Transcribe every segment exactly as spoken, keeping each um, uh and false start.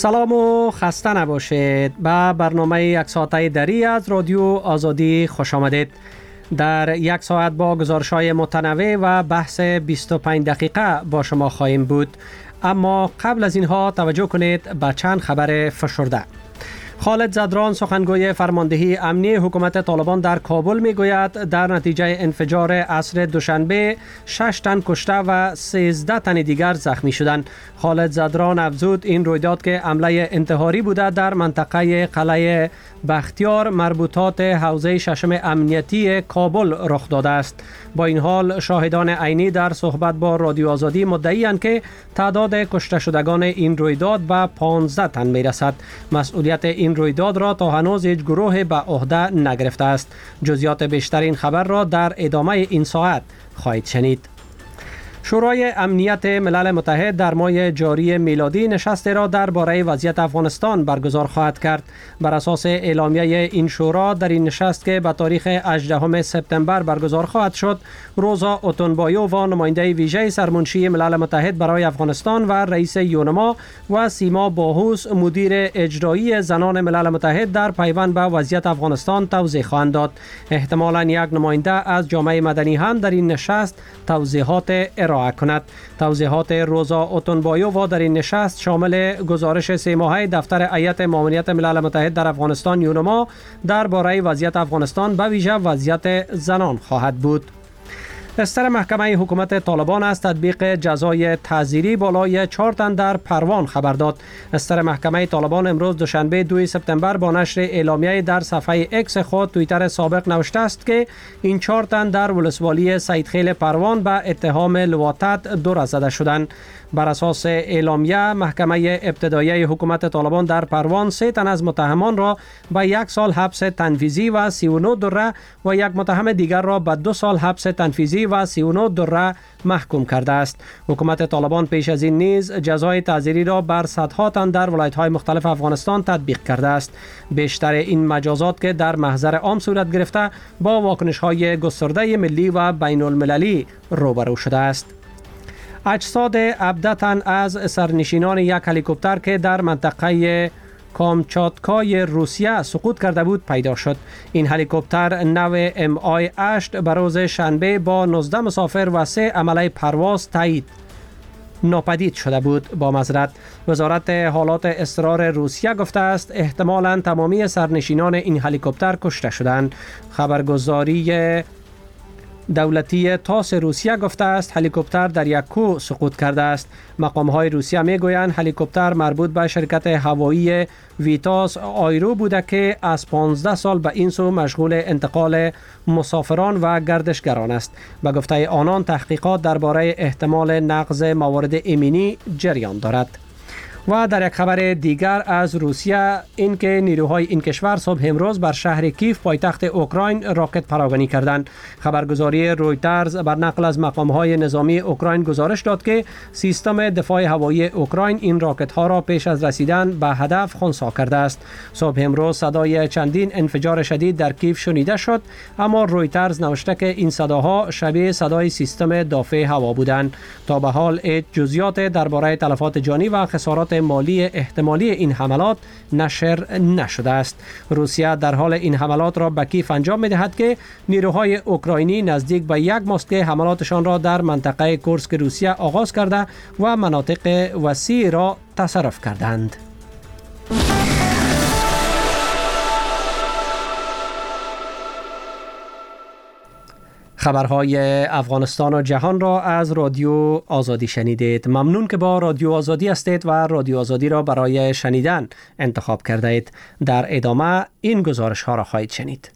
سلام و خسته نباشید. به برنامه یک ساعته دری از رادیو آزادی خوش آمدید. در یک ساعت با گزارش‌های متنوع و بحث بیست و پنج دقیقه با شما خواهیم بود. اما قبل از اینها توجه کنید به چند خبر فشرده. خالد زدران سخنگوی فرماندهی امنی حکومت طالبان در کابل میگوید در نتیجه انفجار عصر دوشنبه شش تن کشته و سیزده تن دیگر زخمی شدند. خالد زدران افزود این رویداد که حمله انتحاری بوده در منطقه قلعه بختیار مربوطات حوزه ششم امنیتی کابل رخ داده است. با این حال شاهدان عینی در صحبت با رادیو آزادی مدعی‌اند که تعداد کشته شدگان این رویداد به پانزده تن میرسد. مسئولیت این رویداد را تا هنوز هیچ گروه به عهده نگرفته است. جزئیات بیشتر این خبر را در ادامه این ساعت خواهید شنید. شورای امنیت ملل متحد در ماه جاری میلادی نشستی را درباره وضعیت افغانستان برگزار خواهد کرد. بر اساس اعلامیه این شورا در این نشست که به تاریخ هجدهم سپتامبر برگزار خواهد شد، روزا اوتونبایووا نماینده ویژه سرمنشی ملل متحد برای افغانستان و رئیس یونما و سیما باهوس مدیر اجرایی زنان ملل متحد در پیوند به وضعیت افغانستان توضیح خواهند داد. احتمالاً یک نماینده از جامعه مدنی هم در این نشست توضیحات ارائه کند. توضیحات روزا اوتونبایووا در این نشست شامل گزارش سه ماهه دفتر هیئت معاونیت ملل متحد در افغانستان یونما درباره وضعیت افغانستان به ویژه وضعیت زنان خواهد بود. استر محکمه حکومت طالبان از تطبیق جزای تعزیری بالای چهار تن در پروان خبر داد. استر محکمه طالبان امروز دوشنبه دو سپتامبر با نشر اعلامیه در صفحه اکس خود توییتر سابق نوشته است که این چهار تن در ولسوالی سیدخیل پروان به اتهام لواطت دور زده شدند. بر اساس اعلامیه محکمه ابتدایی حکومت طالبان در پروان سه تن از متهمان را به یک سال حبس تنفیذی و سی و نه دره و یک متهم دیگر را به دو سال حبس تنفیذی و سی و نه دره محکوم کرده است. حکومت طالبان پیش از این نیز جزای تعزیری را بر صدها تن در ولایت‌های مختلف افغانستان تطبیق کرده است. بیشتر این مجازات که در محضر عام صورت گرفته با واکنش‌های گسترده ملی و بین المللی روبرو شده است. اجساد هفده تن از سرنشینان یک هلیکوپتر که در منطقه کامچاتکای روسیه سقوط کرده بود پیدا شد. این هلیکوپتر نو ام آی هشت به روز شنبه با نوزده مسافر و سه عمله پرواز تایید ناپدید شده بود. با معذرت وزارت حالات اضطرار روسیه گفته است احتمالاً تمامی سرنشینان این هلیکوپتر کشته شدند. خبرگزاری دولتی تاس روسیه گفته است هلیکوپتر در یک کوه سقوط کرده است. مقام‌های روسیه میگویند هلیکوپتر مربوط به شرکت هوایی ویتاس آیرو بوده که از پانزده سال به این سو مشغول انتقال مسافران و گردشگران است. به گفته آنان تحقیقات درباره احتمال نقض موارد امنی جریان دارد. و در یک خبر دیگر از روسیه اینکه نیروهای این کشور صبح امروز بر شهر کیف پایتخت اوکراین راکت پراگنی کردند. خبرگزاری رویترز بر نقل از مقام‌های نظامی اوکراین گزارش داد که سیستم دفاع هوایی اوکراین این راکت‌ها را پیش از رسیدن به هدف خنثی کرده است. صبح امروز صدای چندین انفجار شدید در کیف شنیده شد، اما رویترز نوشته که این صداها شبیه صدای سیستم دافع هوا بودند. تا به حال هیچ جزئیات درباره تلفات جانی و خسارات مالی احتمالی این حملات نشر نشده است. روسیه در حال این حملات را به کیف انجام می‌دهد که نیروهای اوکراینی نزدیک به یک ماست که حملاتشان را در منطقه کورسک روسیه آغاز کرده و مناطق وسیع را تصرف کردند. خبرهای افغانستان و جهان را از رادیو آزادی شنیدید. ممنون که با رادیو آزادی هستید و رادیو آزادی را برای شنیدن انتخاب کرده اید. در ادامه این گزارش ها را خواهید شنید.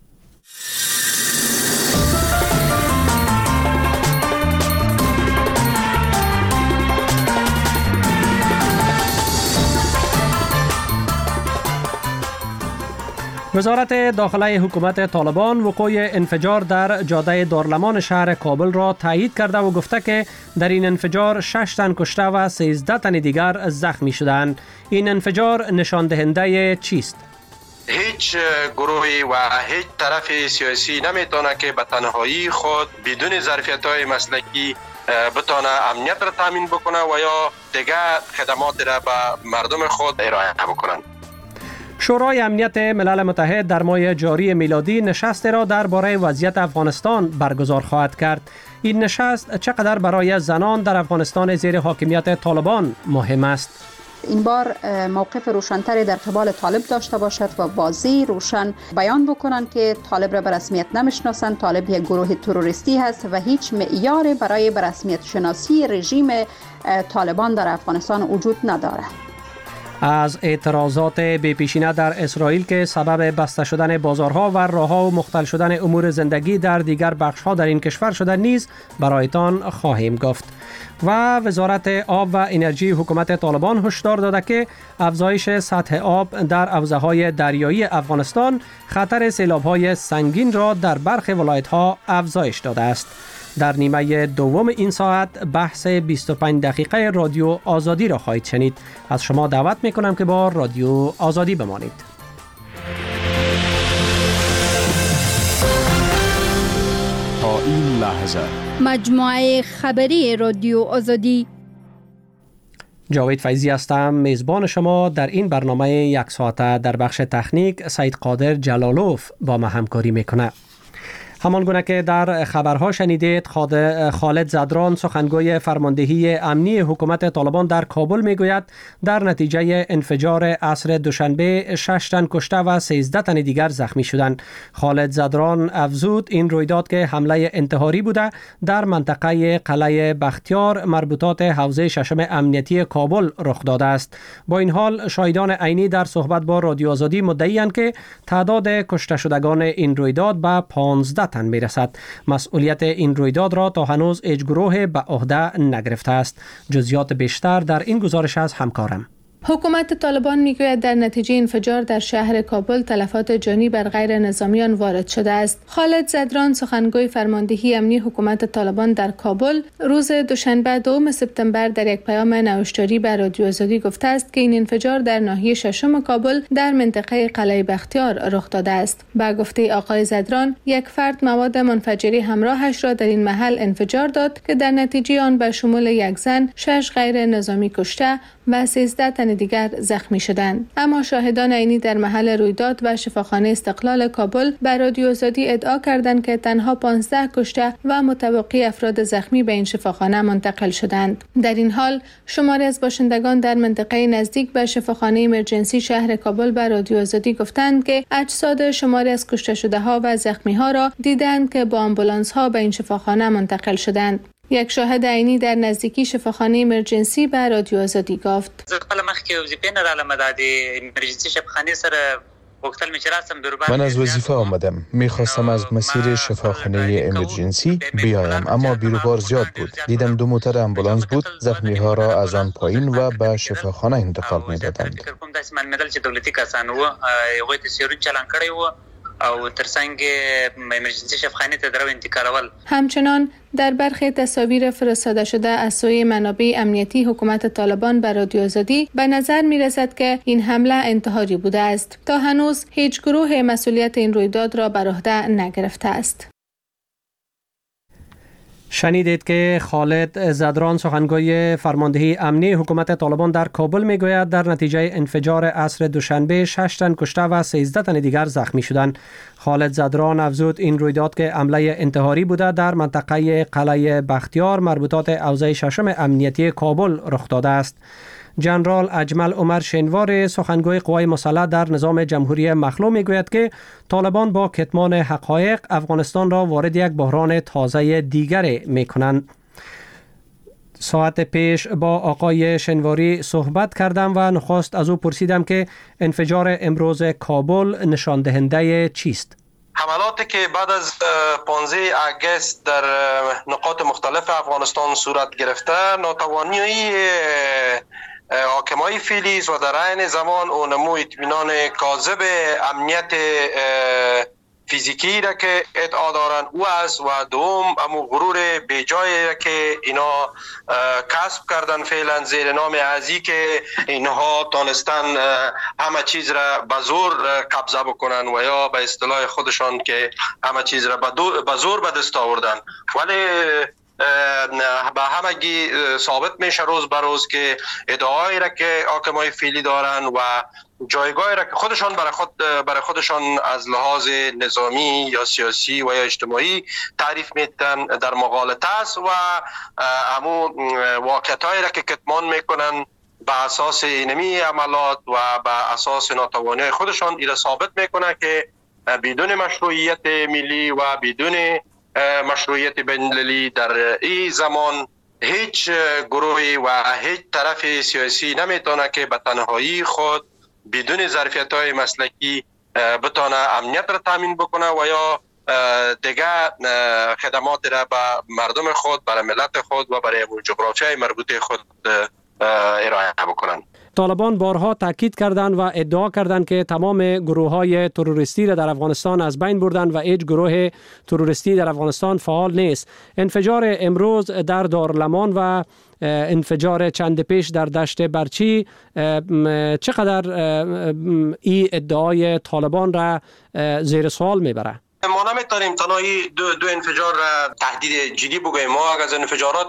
وزارت داخله حکومت طالبان وقوع انفجار در جاده دارالمان شهر کابل را تایید کرده و گفته که در این انفجار شش تن کشته و سیزده تن دیگر زخمی شدند. این انفجار نشان دهنده چیست؟ هیچ گروهی و هیچ طرف سیاسی نمیتونه که به تنهایی خود بدون ظرفیت‌های مسلکی بتونه امنیت را تامین بکنه و یا دیگه خدمات را به مردم خود ارائه بکنن. شورای امنیت ملل متحد در ماه جاری میلادی نشست را درباره وضعیت افغانستان برگزار خواهد کرد. این نشست چقدر برای زنان در افغانستان زیر حاکمیت طالبان مهم است؟ این بار موقف روشن‌تری در قبال طالب داشته باشد و واضح روشن بیان بکنند که طالب را به رسمیت نمیشناسند، طالب یک گروه تروریستی هست و هیچ معیار برای به رسمیت شناسی رژیم طالبان در افغانستان وجود ندارد. از اعتراضات بی‌پیشینه در اسرائیل که سبب بسته شدن بازارها و راهها و مختل شدن امور زندگی در دیگر بخش‌ها در این کشور شده نیز برایتان خواهیم گفت. و وزارت آب و انرژی حکومت طالبان هشدار داده که افزایش سطح آب در حوزه‌های دریایی افغانستان خطر سیلاب‌های سنگین را در برخی ولایت‌ها افزایش داده است. در نیمه دوم این ساعت بحث بیست و پنج دقیقه رادیو آزادی را خواهید شنید. از شما دعوت میکنم که با رادیو آزادی بمانید. تا این لحظه مجموعه خبری رادیو آزادی. جاوید فیضی هستم، میزبان شما در این برنامه یک ساعته. در بخش تکنیک سید قادر جلالوف با ما همکاری میکنه. همان گونه که در خبرها شنیدید، خالد زدران سخنگوی فرماندهی امنی حکومت طالبان در کابل میگوید در نتیجه انفجار عصر دوشنبه شش تن کشته و سیزده تن دیگر زخمی شدند. خالد زدران افزود این رویداد که حمله انتحاری بوده در منطقه قلعه بختیار مربوطات حوزه ششم امنیتی کابل رخ داده است. با این حال شاهدان عینی در صحبت با رادیو آزادی مدعی‌اند که تعداد کشته شدگان این رویداد به پانزده تن میرسد. مسئولیت این رویداد را تا هنوز هیچ گروه به عهده نگرفته است. جزئیات بیشتر در این گزارش از همکارم. حکومت طالبان میگوید در نتیجه انفجار در شهر کابل تلفات جانی بر غیر نظامیان وارد شده است. خالد زدران سخنگوی فرماندهی امنی حکومت طالبان در کابل روز دوشنبه دوم سپتامبر در یک پیام نوشتاری به رادیو آزادی گفته است که این انفجار در ناحیه ششم کابل در منطقه قلعه بختیار رخ داده است. با گفته آقای زدران، یک فرد مواد منفجره همراهش را در این محل انفجار داد که در نتیجه آن به شمول یک زن، شش غیر نظامی کشته و سیزده تن دیگر زخمی شدند. اما شاهدان عینی در محل رویداد و شفاخانه استقلال کابل به رادیو آزادی ادعا کردند که تنها پانزده کشته و متوقی افراد زخمی به این شفاخانه منتقل شدند. در این حال شماری از باشندگان در منطقه نزدیک به شفاخانه ایمرجنسی شهر کابل به رادیو آزادی گفتند که اجساد شماری از کشته شده ها و زخمی ها را دیدند که با آمبولانس ها به این شفاخانه منتقل شدند. یک شاهد عینی در نزدیکی شفاخانه ایمرجنسی به رادیو آزادی گفت: من از وظیفه آمدم. میخواستم از مسیر شفاخانه امرجنسی بیایم، اما بیروبار زیاد بود. دیدم دو موتر امبولانس بود. زخمی ها را از آن پایین و به شفاخانه انتقال میدادند. او ترڅنګ ایمرجنسي شفاخانه ته درو انتقالول. همچنان در برخی تصاویر فرستاده شده از سوی منابع امنیتی حکومت طالبان به رادیو آزادی به نظر می رسد که این حمله انتحاری بوده است. تا هنوز هیچ گروه مسئولیت این رویداد را بر عهده نگرفته است. شنیدید که خالد زدران سخنگوی فرماندهی امنی حکومت طالبان در کابل میگوید در نتیجه انفجار عصر دوشنبه شش تن کشته و سیزده تن دیگر زخمی شدند. خالد زدران افزود این رویداد که حمله انتحاری بوده در منطقه قلعه بختیار مربوطات حوزه ششم امنیتی کابل رخ داده است. جنرال اجمل عمر شنوار سخنگوی قوای مسلح در نظام جمهوری مخلوع میگوید که طالبان با کتمان حقایق افغانستان را وارد یک بحران تازه دیگر میکنند. ساعت پیش با آقای شنواری صحبت کردم و نخست از او پرسیدم که انفجار امروز کابل نشان دهنده چیست؟ حملاتی که بعد از پانزده اگست در نقاط مختلف افغانستان صورت گرفته ناتوانی حاکمای فعلی و در عین زمان اونمو اطمینان کاذب امنیت فیزیکی را که ادعا دارن او است و دوم امو غرور بیجایی را که اینا کسب کردن فعلا زیر نام ازی که اینها تانستن همه چیز را به زور قبضه بکنن و یا به اصطلاح خودشان که همه چیز را به زور به دست آوردن، ولی به همگی ثابت میشه روز به روز که ادعایی را که حاکمای فعلی دارن و جایگاهی را که خودشان برای خود برای خودشان از لحاظ نظامی یا سیاسی و یا اجتماعی تعریف میتن در مغالطه است و همون واقعیتایی را که کتمان میکنن به اساس اینمی عملات و به اساس ناتوانی خودشان ایره ثابت میکنه که بدون مشروعیت ملی و بدون مشروعیت بین‌المللی در این زمان هیچ گروهی و هیچ طرف سیاسی نمیتونه که به تنهایی خود بدون ظرفیت‌های مسلکی بتونه امنیت را تامین بکنه و یا دیگه خدمات را به مردم خود، برای ملت خود و برای جغرافیای مربوطه خود ارائه بکنن. طالبان بارها تاکید کردند و ادعا کردند که تمام گروه‌های تروریستی را در افغانستان از بین بردند و هیچ گروه تروریستی در افغانستان فعال نیست. انفجار امروز در دارالمان و انفجار چند پیش در دشت برچی چقدر این ادعای طالبان را زیر سوال میبره؟ ما نمیتونیم تنهایی دو, دو انفجار را تهدید جدی بگوییم. ما از انفجارات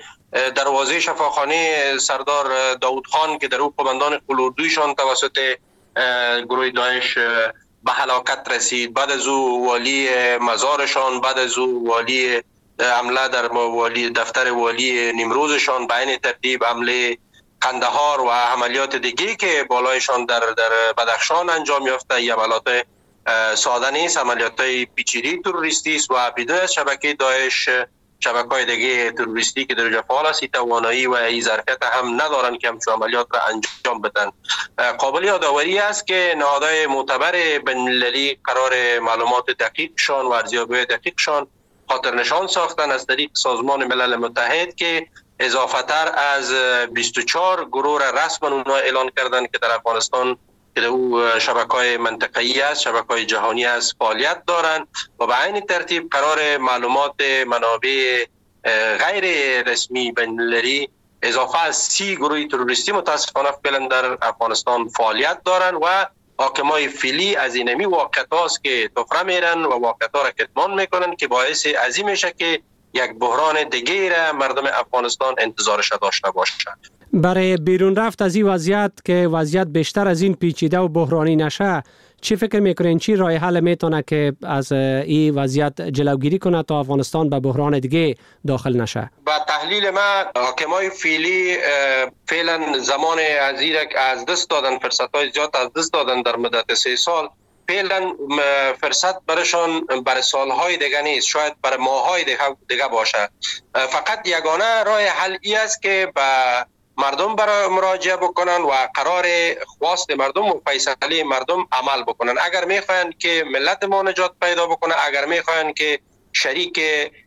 دروازه شفاخانه سردار داود خان که در او قماندان قلوردویشان توسط گروه داعش به هلاکت رسید، بعد از او والی مزارشان، بعد از او والی حمله در والی دفتر والی نیمروزشان، به این ترتیب حمله قندهار و عملیات دیگه که بالایشان در در بدخشان انجام یافته، یا عملیات ساده نیست، عملیات پیچیده تروریستی است و بدون از شبکه داعش شبکه‌های دیگه تروریستی که در اونجا فعال است توانایی و این ظرفیت هم ندارن که همچون عملیات را انجام بدن. قابل یادآوری است که نهادهای معتبر بین‌المللی قرار معلومات دقیقشان و ارزیابی دقیقشان خاطر نشان ساختن از طریق سازمان ملل متحد که اضافه تر از بیست و چهار گروه را رسما اونها اعلان کردن که در افغانستان که او شبکه‌های منطقه‌ای است، شبکه‌های جهانی است، فعالیت دارند و به این ترتیب قرار معلومات منابع غیر رسمی بین‌المللی اضافه از سی گروه تروریستی متاسفانه فعلا در افغانستان فعالیت دارند و حاکمای فعلی از اینمی واقعیت هاست که تفره میرن و واقعیت ها را کتمان میکنن که باعث ازی میشه که یک بحران دیگه را مردم افغانستان انتظارش داشته باشند. برای بیرون رفت از این وضعیت که وضعیت بیشتر از این پیچیده و بحرانی نشه، چی فکر میکنین چی راه حل میتونه که از این وضعیت جلوگیری کنه تا افغانستان به بحران دیگه داخل نشه؟ با تحلیل ما حاکمای فعلی فعلا زمان ازیرک از دست دادن، فرصت‌های زیاد از دست دادن در مدت سه سال. فعلا فرصت برشان برای سالهای دیگه نیست، شاید برای ماههای دیگه باشه. فقط یگانه راه حل ای است که به مردم برای مراجعه بکنن و قرار خواست مردم و فیصله مردم عمل بکنن. اگر میخواین که ملت ما نجات پیدا بکنه، اگر میخواین که شریک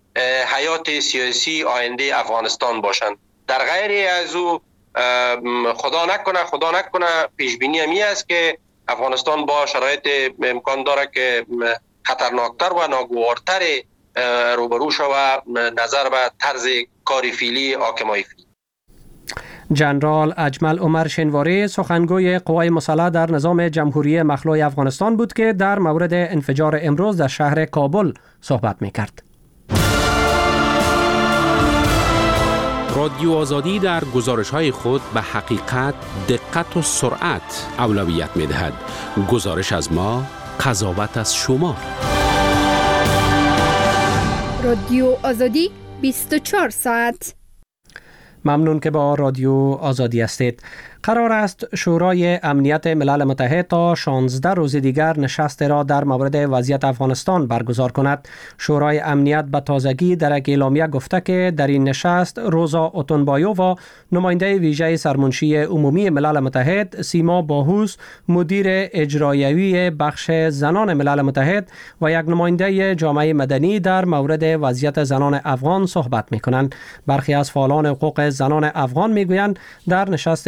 حیات سیاسی آینده افغانستان باشن، در غیر از او خدا نکنه خدا نکنه پیش بینی همی است که افغانستان با شرایط امکان داره که خطرناکتر و ناگوارتر روبرو شود نظر به طرز کار فعلی حاکمای فعلی. جنرال اجمل عمر شنواری سخنگوی قوای مسلح در نظام جمهوری مخلوع افغانستان بود که در مورد انفجار امروز در شهر کابل صحبت می‌کرد. رادیو آزادی در گزارش‌های خود به حقیقت، دقت و سرعت اولویت می‌دهد. گزارش از ما، قضاوت از شما. رادیو آزادی بیست و چهار ساعت. ممنون که با رادیو آزادی هستید. قرار است شورای امنیت ملل متحد تا شانزده روز دیگر نشست را در مورد وضعیت افغانستان برگزار کند. شورای امنیت به تازگی در یک اعلامیه گفته که در این نشست روزا اوتونبایووا، نماینده ویژه سرمنشی عمومی ملل متحد، سیما باهوس، مدیر اجرایی بخش زنان ملل متحد و یک نماینده جامعه مدنی در مورد وضعیت زنان افغان صحبت می‌کنند. برخی از فعالان حقوق زنان افغان می‌گویند در نشست پیش‌رو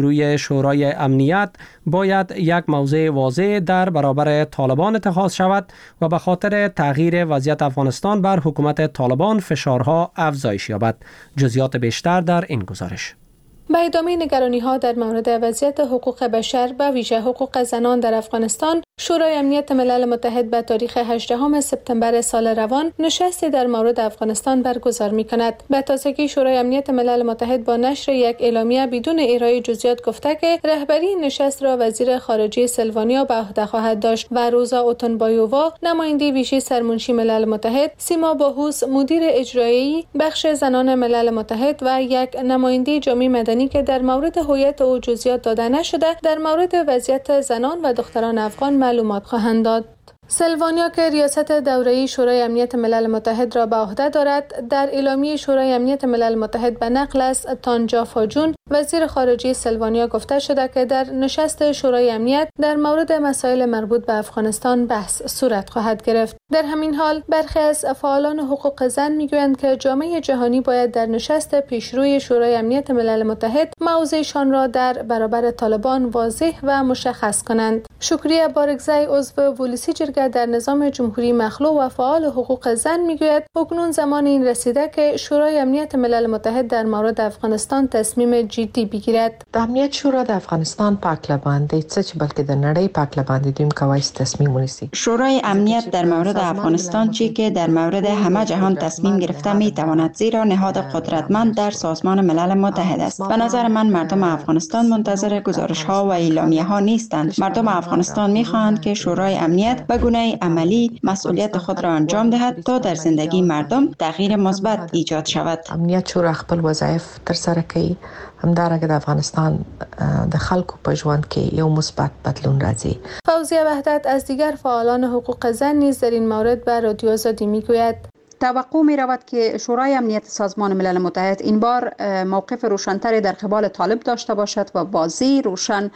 پیشروی شورای امنیت باید یک موضع واضح در برابر طالبان اتخاذ شود و به خاطر تغییر وضعیت افغانستان بر حکومت طالبان فشارها افزایش یابد. جزئیات بیشتر در این گزارش. به ادامه نگرانی‌ها در مورد وضعیت حقوق بشر و ویژه حقوق زنان در افغانستان، شورای امنیت ملل متحد به تاریخ هجدهم سپتامبر سال روان نشستی در مورد افغانستان برگزار می‌کند. به تازگی شورای امنیت ملل متحد با نشر یک اعلامیه بدون ارائه جزئیات گفته که رهبری این نشست را وزیر خارجه سلوانیا به عهده خواهد داشت و روزا اوتونبایووا، نماینده ویژه سرمنشی ملل متحد، سیما باهوس، مدیر اجرایی بخش زنان ملل متحد و یک نماینده جامعه مدنی که در مورد هویت او جزئیات داده نشده در مورد وضعیت زنان و دختران افغان معلومات خواهند داد. سلوانیا که ریاست دوره‌ای شورای امنیت ملل متحد را به عهده دارد، در اعلامیه شورای امنیت ملل متحد به نقل از تانجا فاجون، وزیر خارجه سلوانیا گفته شده که در نشست شورای امنیت در مورد مسائل مربوط به افغانستان بحث صورت خواهد گرفت. در همین حال برخی از فعالان حقوق زن میگویند که جامعه جهانی باید در نشست پیشروی شورای امنیت ملل متحد موضعشان را در برابر طالبان واضح و مشخص کنند. شکریه بارگزی، عضو ولسی جرگه در نظام جمهوری مخلوع و فعال حقوق زن میگوید اکنون زمان این رسیده که شورای امنیت ملل متحد در مورد افغانستان تصمیم جدی بگیرد. د امنیت شورا د افغانستان پاک لباندې څه چې بلکې د نړۍ پاک لباندې دویم کوي تصمیم ونیسي. شورای امنیت در مورد افغانستان چی که در مورد همه جهان تصمیم گرفته می تواند، زیرا نهاد قدرتمند در سازمان ملل متحد است. به نظر من مردم افغانستان منتظر گزارش ها و اعلامیه ها نیستند. مردم افغانستان می خواهند که شورای امنیت به گونه عملی مسئولیت خود را انجام دهد تا در زندگی مردم تغییر مثبت ایجاد شود. امنیت شورا خپل وظایف تر سره کوي، همدارنګه د افغانستان د خلکو په ژوند کې یو مثبت بدلون راځي. فوزیه وحدت از دیگر فعالان حقوق زن نیز در این مورد به رادیو آزادی میگوید توقع می رود که شورای امنیت سازمان ملل متحد این بار موقف روشن‌تری در قبال طالب داشته باشد و واضح روشن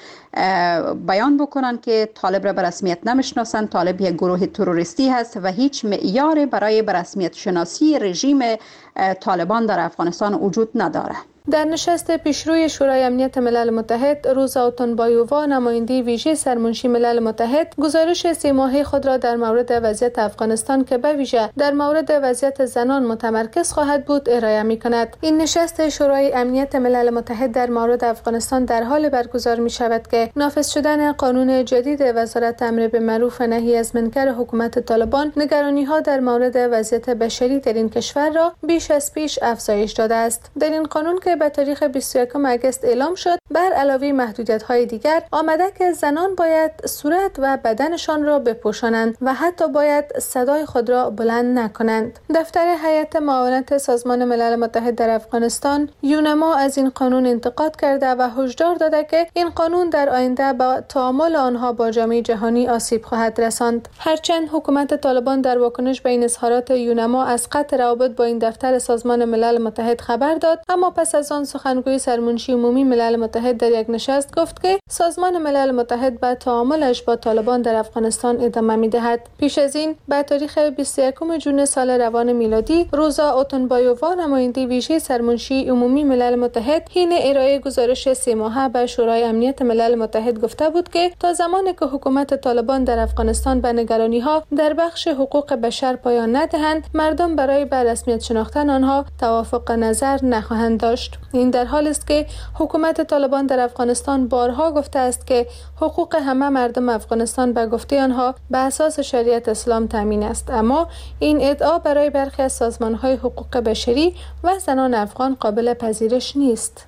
بیان بکنند که طالب را به رسمیت نمیشناسند. طالب یک گروه تروریستی است و هیچ معیاری برای به رسمیت شناسی رژیم طالبان در افغانستان وجود ندارد. در نشست پیشروی شورای امنیت ملل متحد، روزا اوتونبایووا، نماینده ویژه سرمنشی ملل متحد، گزارش سه ماهه خود را در مورد وضعیت افغانستان که به ویژه در مورد وضعیت زنان متمرکز خواهد بود ارائه می‌کند. این نشست شورای امنیت ملل متحد در مورد افغانستان در حال برگزار می شود که نافذ شدن قانون جدید وزارت امر بالمعروف و نهی از منکر حکومت طالبان نگرانی‌ها در مورد وضعیت بشری در این کشور را بیش از پیش افزایش داده است. در این قانون که به تاریخ بیست و یکم اگست اعلام شد، بر علاوه محدودیت‌های دیگر آمده که زنان باید صورت و بدنشان را بپوشانند و حتی باید صدای خود را بلند نکنند. دفتر هیئت معاونت سازمان ملل متحد در افغانستان یونما از این قانون انتقاد کرده و هشدار داده که این قانون در آینده با تعامل آنها با جامعه جهانی آسیب خواهد رساند. هرچند حکومت طالبان در واکنش به این اظهارات یونما از قطع روابط با این دفتر سازمان ملل متحد خبر داد، اما پس از آن سخنگوی سرمنشی عمومی ملل متحد در یک نشست گفت که سازمان ملل متحد به تعاملش با طالبان در افغانستان ادامه می‌دهد. پیش از این به تاریخ بیست و یکم ژوئن سال روان میلادی، روزا اوتونبایووا، نماینده ویژه سرمنشی عمومی ملل متحد، حین ارائه گزارش سه ماهه به شورای امنیت ملل متحد گفته بود که تا زمانی که حکومت طالبان در افغانستان به نگرانی‌ها در بخش حقوق بشر پایان ندهند، مردم برای به رسمیت شناختن آنها توافق نظر نخواهند داشت. این در حالی است که حکومت طالبان در افغانستان بارها گفته است که حقوق همه مردم افغانستان به گفته آنها به اساس شریعت اسلام تامین است، اما این ادعا برای برخی از سازمان‌های حقوق بشری و زنان افغان قابل پذیرش نیست.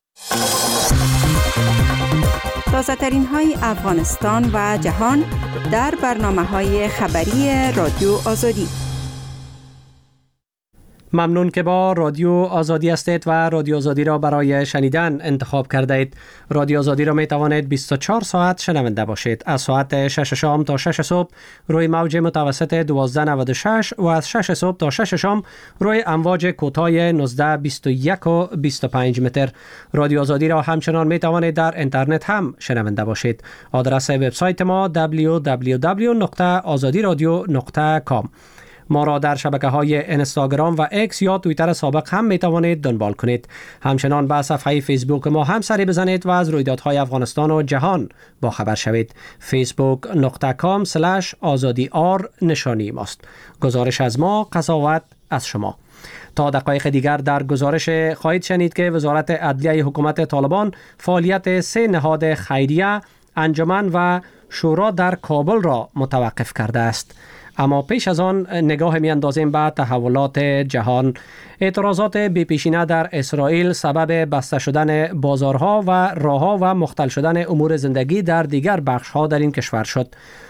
تازه‌ترین های افغانستان و جهان در برنامه‌های خبری رادیو آزادی. ممنون که با رادیو آزادی هستید و رادیو آزادی را برای شنیدن انتخاب کرده اید. رادیو آزادی را می توانید بیست و چهار ساعت شنونده باشید. از ساعت شش شام تا شش صبح روی موج متوسط دوازده نود و شش و از شش صبح تا شش شام روی امواج کوتاه نوزده بیست و یک و بیست و پنج متر. رادیو آزادی را همچنان می توانید در اینترنت هم شنونده باشید. آدرس وبسایت ما دبلیو دبلیو دبلیو دات آزادی رادیو دات کام. ما را در شبکه‌های اینستاگرام و اکس یا توییتر سابق هم میتوانید دنبال کنید. همچنان به صفحه فیسبوک ما هم سری بزنید و از رویدادهای افغانستان و جهان با خبر شوید. فیسبوک نقطه کام سلش آزادی آر نشانی ماست. گزارش از ما، قضاوت از شما. تا دقایق دیگر در گزارش خواهید شنید که وزارت عدلیه حکومت طالبان فعالیت سه نهاد خیریه، انجمن و شورا در کابل را متوقف کرده است. اما پیش از آن نگاه می اندازیم به تحولات جهان. اعتراضات بی‌پیشینه در اسرائیل سبب بسته شدن بازارها و راهها و مختل شدن امور زندگی در دیگر بخش‌ها در این کشور شد.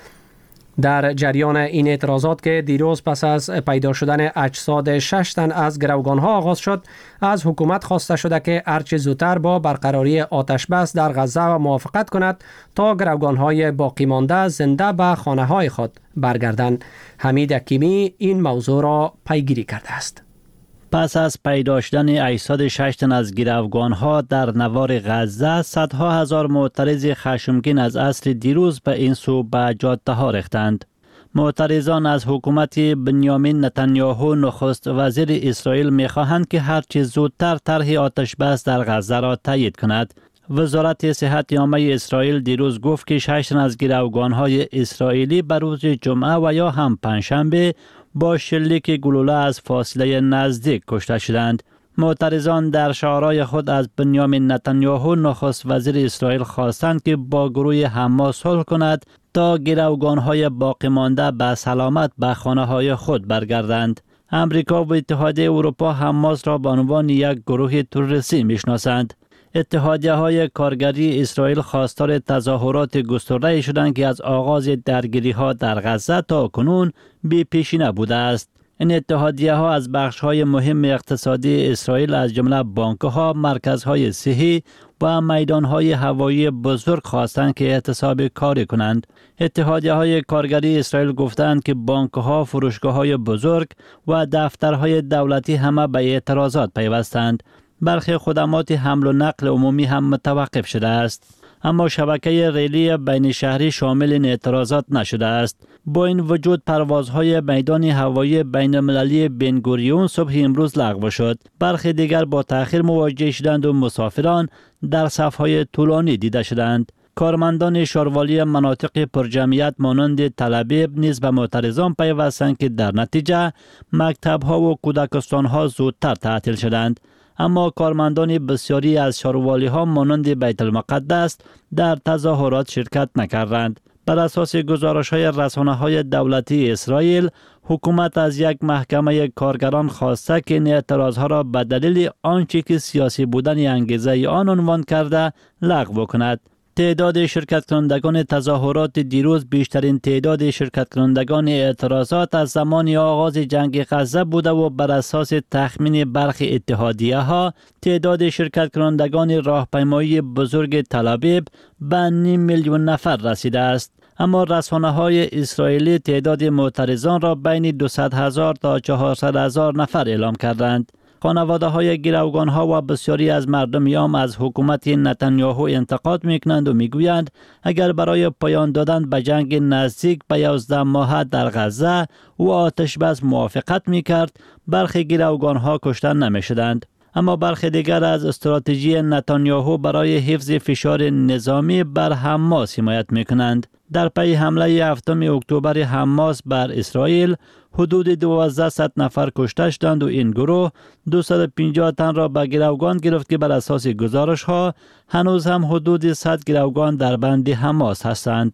در جریان این اعتراضات که دیروز پس از پیدا شدن اجساد شش تن از گروگان‌ها آغاز شد، از حکومت خواسته شده که هرچه زودتر با برقراری آتش بس در غزه و موافقت کند تا گروگان‌های باقی مانده زنده به خانه‌های خود برگردند. حمید حکیمی این موضوع را پیگیری کرده است. پس از پیدا شدن اجساد شش تن از گروگان‌ها در نوار غزه، صدها هزار معترض خشمگین از عصر دیروز به این سو به جاده‌ها ریختند. معترضان از حکومت بنیامین نتانیاهو نخست وزیر اسرائیل می‌خواهند که هرچه زودتر طرح آتش بس در غزه را تایید کند. وزارت صحت عامه اسرائیل دیروز گفت که شش تن از گروگان‌های اسرائیلی به روز جمعه و یا هم پنجشنبه با شلیک گلوله از فاصله نزدیک کشته شدند. معترضان در شعارهای خود از بنیامین نتانیاهو نخست وزیر اسرائیل خواستند که با گروه حماس صلح کند تا گروگان‌های باقی مانده به سلامت به خانه‌های خود برگردند. امریکا و اتحادیه اروپا حماس را به عنوان یک گروه تروریستی میشناسند. اتحادیه های کارگری اسرائیل خواستار تظاهرات گسترده شدند که از آغاز درگیری ها در غزه تا کنون بی پیشینه بوده است. این اتحادیه ها از بخش های مهم اقتصادی اسرائیل از جمله بانک ها، مرکز های صحی و میدان های هوایی بزرگ خواستند که اعتصاب کاری کنند. اتحادیه های کارگری اسرائیل گفتند که بانک ها، فروشگاه های بزرگ و دفترهای دولتی همه به اعتراضات پیوستند. برخی خدمات حمل و نقل عمومی هم متوقف شده است. اما شبکه ریلی بین شهری شامل این اعتراضات نشده است. با این وجود پروازهای میدان هوایی بین المللی بن گوریون صبح امروز لغو شد. برخی دیگر با تأخیر مواجه شدند و مسافران در صف‌های طولانی دیده شدند. کارمندان شاروالی مناطق پرجمعیت مانند تل ابیب نیز به معترضان پیوستند که در نتیجه مکتب‌ها و کودکستان‌ها زودتر تعطیل شدند. اما کارمندان بسیاری از شاروالی ها مانند بیت المقدس در تظاهرات شرکت نکردند. بر اساس گزارش های رسانه های دولتی اسرائیل، حکومت از یک محکمه کارگران خواسته که این اعتراض ها را به دلیل آنچه که سیاسی بودن انگیزه آن عنوان کرده لغو کند. تعداد شرکت کنندگان تظاهرات دیروز بیشترین تعداد شرکت کنندگان اعتراضات از زمان آغاز جنگ غزه بوده و بر اساس تخمین برخی اتحادیه ها تعداد شرکت کنندگان راهپیمایی بزرگ تل ابیب به نیم میلیون نفر رسیده است. اما رسانه های اسرائیلی تعداد معترضان را بین دویست هزار تا چهارصد هزار نفر اعلام کردند. خانواده های گروگان ها و بسیاری از مردمیان از حکومت نتانیاهو انتقاد میکنند و میگویند اگر برای پایان دادن به جنگ نزدیک به یازده ماه در غزه و آتش بس موافقت میکرد، برخی گروگان ها کشته نمیشدند. اما برخی دیگر از استراتژی نتانیاهو برای حفظ فشار نظامی بر حماس حمایت میکنند. در پی حمله هفتم اکتبر حماس بر اسرائیل، حدود دوازده نفر کشته شدند و این گروه دویست و پنجاه تن را به گروگان گرفت که بر اساس گزارش ها هنوز هم حدود صد گروگان در بند حماس هستند.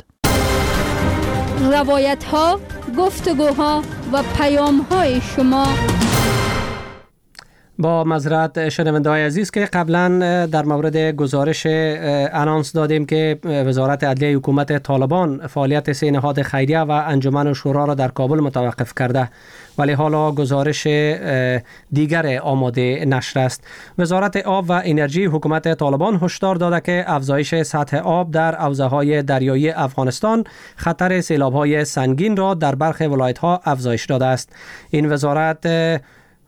روایت ها، گفتگوها و پیام های شما. با معذرت شنونده های عزیز که قبلا در مورد گزارش انانس دادیم که وزارت عدلیه حکومت طالبان فعالیت سه نهاد خیریه و انجمن و شورا را در کابل متوقف کرده، ولی حالا گزارش دیگر آماده نشر است. وزارت آب و انرژی حکومت طالبان هشدار داده که افزایش سطح آب در حوزه‌های دریایی افغانستان خطر سیلاب‌های سنگین را در برخی ولایت‌ها افزایش داده است. این وزارت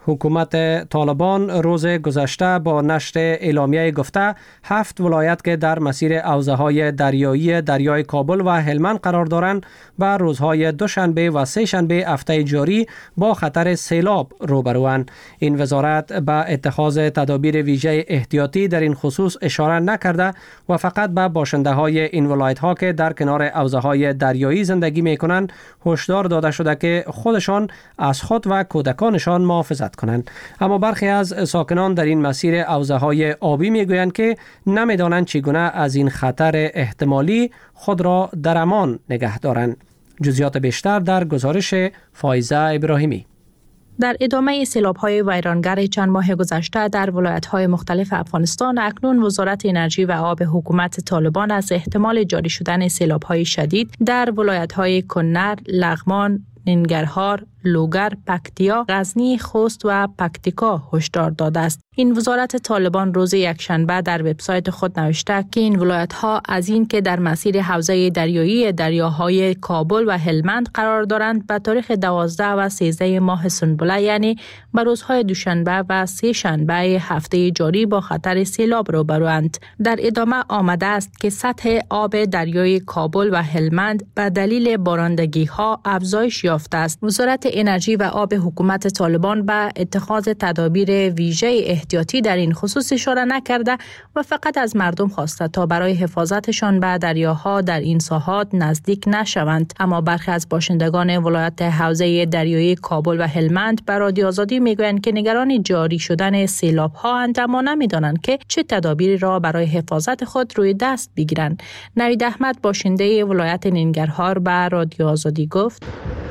حکومت طالبان روز گذشته با نشر اعلامیه گفته هفت ولایت که در مسیر حوزه‌های دریایی دریای کابل و هلمند قرار دارند به روزهای دوشنبه و سه شنبه هفته جاری با خطر سیلاب روبروند. این وزارت به اتخاذ تدابیر ویژه احتیاطی در این خصوص اشاره نکرده و فقط به باشنده‌های این ولایت‌ها که در کنار حوزه‌های دریایی زندگی می‌کنند هشدار داده شده که خودشان از خود و کودکانشان محافظت کنند. اما برخی از ساکنان در این مسیر حوزه‌های آبی میگویند که نمی‌دانند چگونه از این خطر احتمالی خود را در امان نگه دارند. جزئیات بیشتر در گزارش فایزه ابراهیمی. در ادامه سیلاب‌های ویرانگر چند ماه گذشته در ولایت‌های مختلف افغانستان، اکنون وزارت انرژی و آب حکومت طالبان از احتمال جاری شدن سیلاب‌های شدید در ولایت‌های کنر، لغمان، ننگرهار، لوگر، پکتیا، غزنی، خوست و پکتیکا هشدار داده است. این وزارت طالبان روز یکشنبه در وبسایت خود نوشته که این ولایت‌ها از این که در مسیر حوزه دریایی دریاهای کابل و هلمند قرار دارند به تاریخ دوازده و سیزده ماه سنبله، یعنی به روزهای دوشنبه و سه شنبه هفته جاری با خطر سیلاب روبروند. در ادامه آمده است که سطح آب دریای کابل و هلمند به دلیل بارندگی‌ها افزایش یافته است. وزارت انرژی و آب حکومت طالبان به اتخاذ تدابیر ویژه احتیاطی در این خصوص اشاره نکرده و فقط از مردم خواسته تا برای حفاظتشان به دریاها در این ساحات نزدیک نشوند. اما برخی از باشندگان ولایت حوزه دریایی کابل و هلمند به رادیو آزادی میگویند که نگران جاری شدن سیلاب‌ها اند، اما نمیدانند که چه تدابیری را برای حفاظت خود روی دست بگیرند. نوید احمد باشنده ولایت ننگرهار به رادیو آزادی گفت: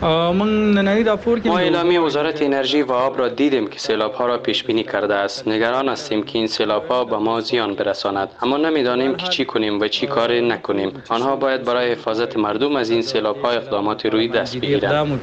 ما اعلامیه وزارت انرژی و آب را دیدیم که سیلاب‌ها را پیش بینی کرده است. نگران هستیم که این سیلاب‌ها به ما زیان برساند، اما نمی‌دانیم که چی کنیم و چی کار نکنیم. آنها باید برای حفاظت مردم از این سیلاب‌ها اقدامات روی دست بگیرند.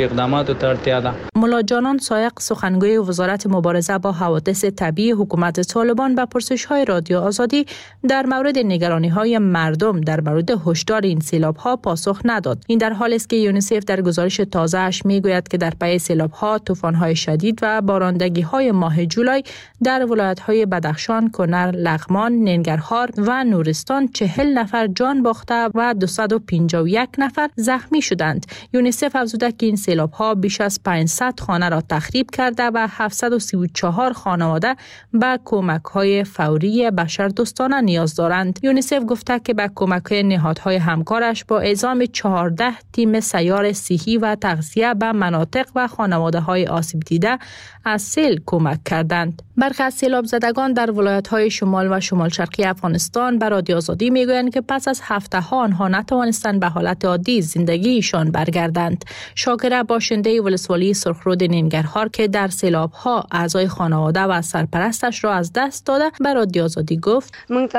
ملا جانان سایق، سخنگوی وزارت مبارزه با حوادث طبیعی حکومت طالبان، به پرسش‌های رادیو آزادی در مورد نگرانی‌های مردم در مورد هشدار این سیلاب‌ها پاسخ نداد. این در حالی است که یونیسف در گزارش تازه‌اش میگوید که در پی سیلاب‌ها، طوفان‌های شدید و بارندگی‌های ماه جولای در ولایت‌های بدخشان، کنر، لغمان، ننگرهار و نورستان چهل نفر جان باخته و دویست و پنجاه و یک نفر زخمی شدند. یونیسف افزوده که این سیلاب‌ها بیش از پانصد خانه را تخریب کرده و هفتصد و سی و چهار خانواده به کمک‌های فوری بشردوستانه نیاز دارند. یونیسف گفته که به کمک‌های نهادهای همکارش با اعزام چهارده تیم سیار صحی و تغذیه به مناطق و خانواده‌های آسیب دیده از سیل کمک کردند. برخی از سیلاب زدگان در ولایت‌های شمال و شمال شرقی افغانستان به رادیو آزادی میگویند که پس از هفته‌ها آنها نتوانستند به حالت عادی زندگیشان برگردند. شاکره باشنده ولسوالی سرخرود ننگرهار که در سیلاب‌ها اعضای خانواده و سرپرستش را از دست داده به رادیو آزادی گفت: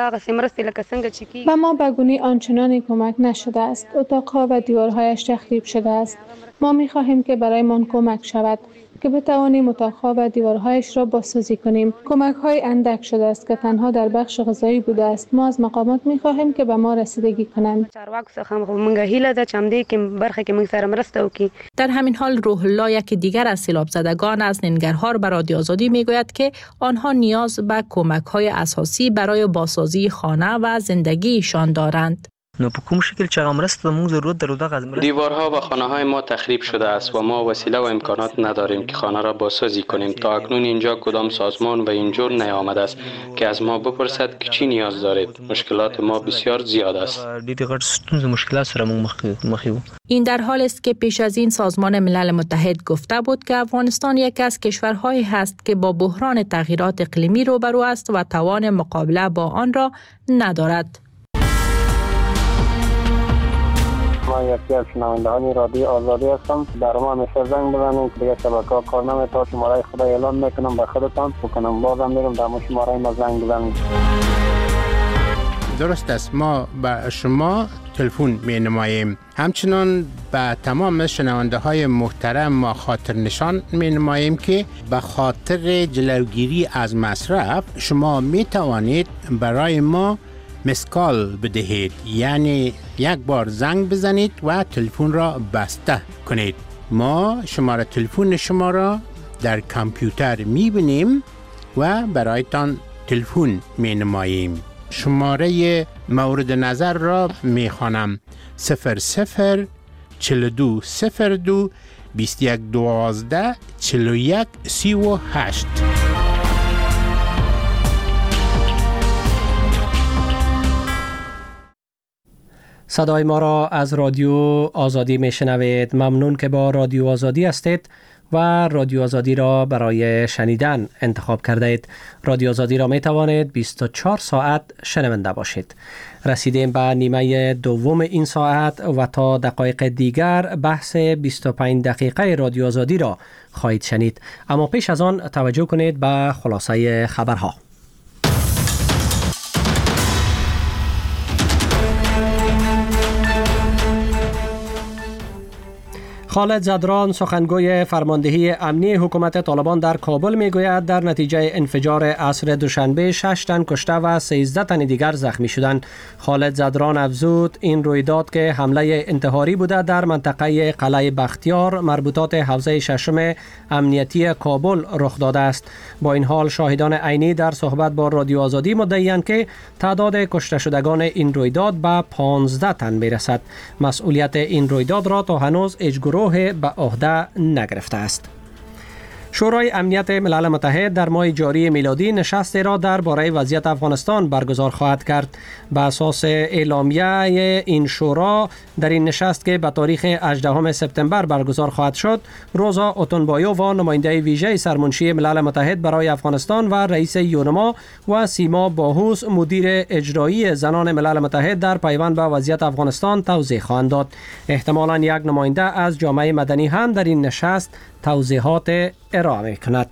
و ما به گونه آنچنانی کمک نشده است. اتاق‌ها و دیوارهایش تخریب شده است. ما می‌خواهیم که برایمان کمک شود که بتوانیم اتاق‌ها و دیوارهایش را بازسازی کنیم. کمک‌های اندک شده است که تنها در بخش غذایی بوده است. ما از مقامات می‌خواهیم که به ما رسیدگی کنند. در همین حال روح الله، یک دیگر از سیلاب زدگان از ننگرهار، به رادیو آزادی میگوید که آنها نیاز به کمک‌های اساسی برای بازسازی خانه و زندگیشان دارند. نو په کوم شکل چې هغه مرسته موږ ضرورت درو دغه دیوارها و خانه‌های ما تخریب شده است و ما وسیله و امکانات نداریم که خانه را بازسازی کنیم. تا اکنون اینجا کدام سازمان به این جور نیامده است که از ما بپرسد که چی نیاز دارید. مشکلات ما بسیار زیاد است. مشکلات سره مخ این در حال است که پیش از این سازمان ملل متحد گفته بود که افغانستان یکی از کشورهایی است که با بحران تغییرات اقلیمی روبرو است و توان مقابله با آن را ندارد. ما یکی از شنوندگان رادیو آزادی هستم. در ما همیشه زنگ بزنید که دیگه شبکه‌ها کار نمی‌کنه. شماره خدا اعلام میکنم به خودتان بکنم بازم میگم در شماره ما زنگ بزنید. درست است، ما به شما تلفن می نماییم. همچنان به تمام شنونده های محترم ما خاطر نشان می نماییم که به خاطر جلوگیری از مصرف شما می توانید برای ما مسکال بدهید، یعنی یک بار زنگ بزنید و تلفن را بسته کنید. ما شماره تلفن شما را در کامپیوتر میبینیم و برایتان تلفن می نماییم. شماره مورد نظر را می خوانم: صفر صفر چهل و دو صفر دو بیست و یک دوازده چهل و یک سی و هشت. صدای ما را از رادیو آزادی می شنوید. ممنون که با رادیو آزادی هستید و رادیو آزادی را برای شنیدن انتخاب کرده اید. رادیو آزادی را می توانید بیست و چهار ساعت شنونده باشید. رسیدیم به نیمه دوم این ساعت و تا دقایق دیگر بحث بیست و پنج دقیقه رادیو آزادی را خواهید شنید. اما پیش از آن توجه کنید به خلاصه خبرها. خالد زدران سخنگوی فرماندهی امنی حکومت طالبان در کابل میگوید در نتیجه انفجار عصر دوشنبه شش تن کشته و سیزده تن دیگر زخمی شدند. خالد زدران افزود این رویداد که حمله انتحاری بوده در منطقه قلعه بختیار مربوطات حوزه ششم امنیتی کابل رخ داده است. با این حال شاهدان عینی در صحبت با رادیو آزادی مدعی‌اند که تعداد کشته شدگان این رویداد به پانزده تن میرسد. مسئولیت این رویداد را تا هنوز اجگرو به عهده نگرفته است. شورای امنیت ملل متحد در ماه جاری میلادی نشستی را درباره وضعیت افغانستان برگزار خواهد کرد. به اساس اعلامیه این شورا در این نشست که به تاریخ هجدهم سپتامبر برگزار خواهد شد، روزا اوتونبایووا نماینده ویژه سرمنشی ملل متحد برای افغانستان و رئیس یونما و سیما باهوس مدیر اجرایی زنان ملل متحد در پیوند به وضعیت افغانستان توضیح خواهند داد. احتمالاً یک نماینده از جامعه مدنی هم در این نشست توضیحات ارائه کند.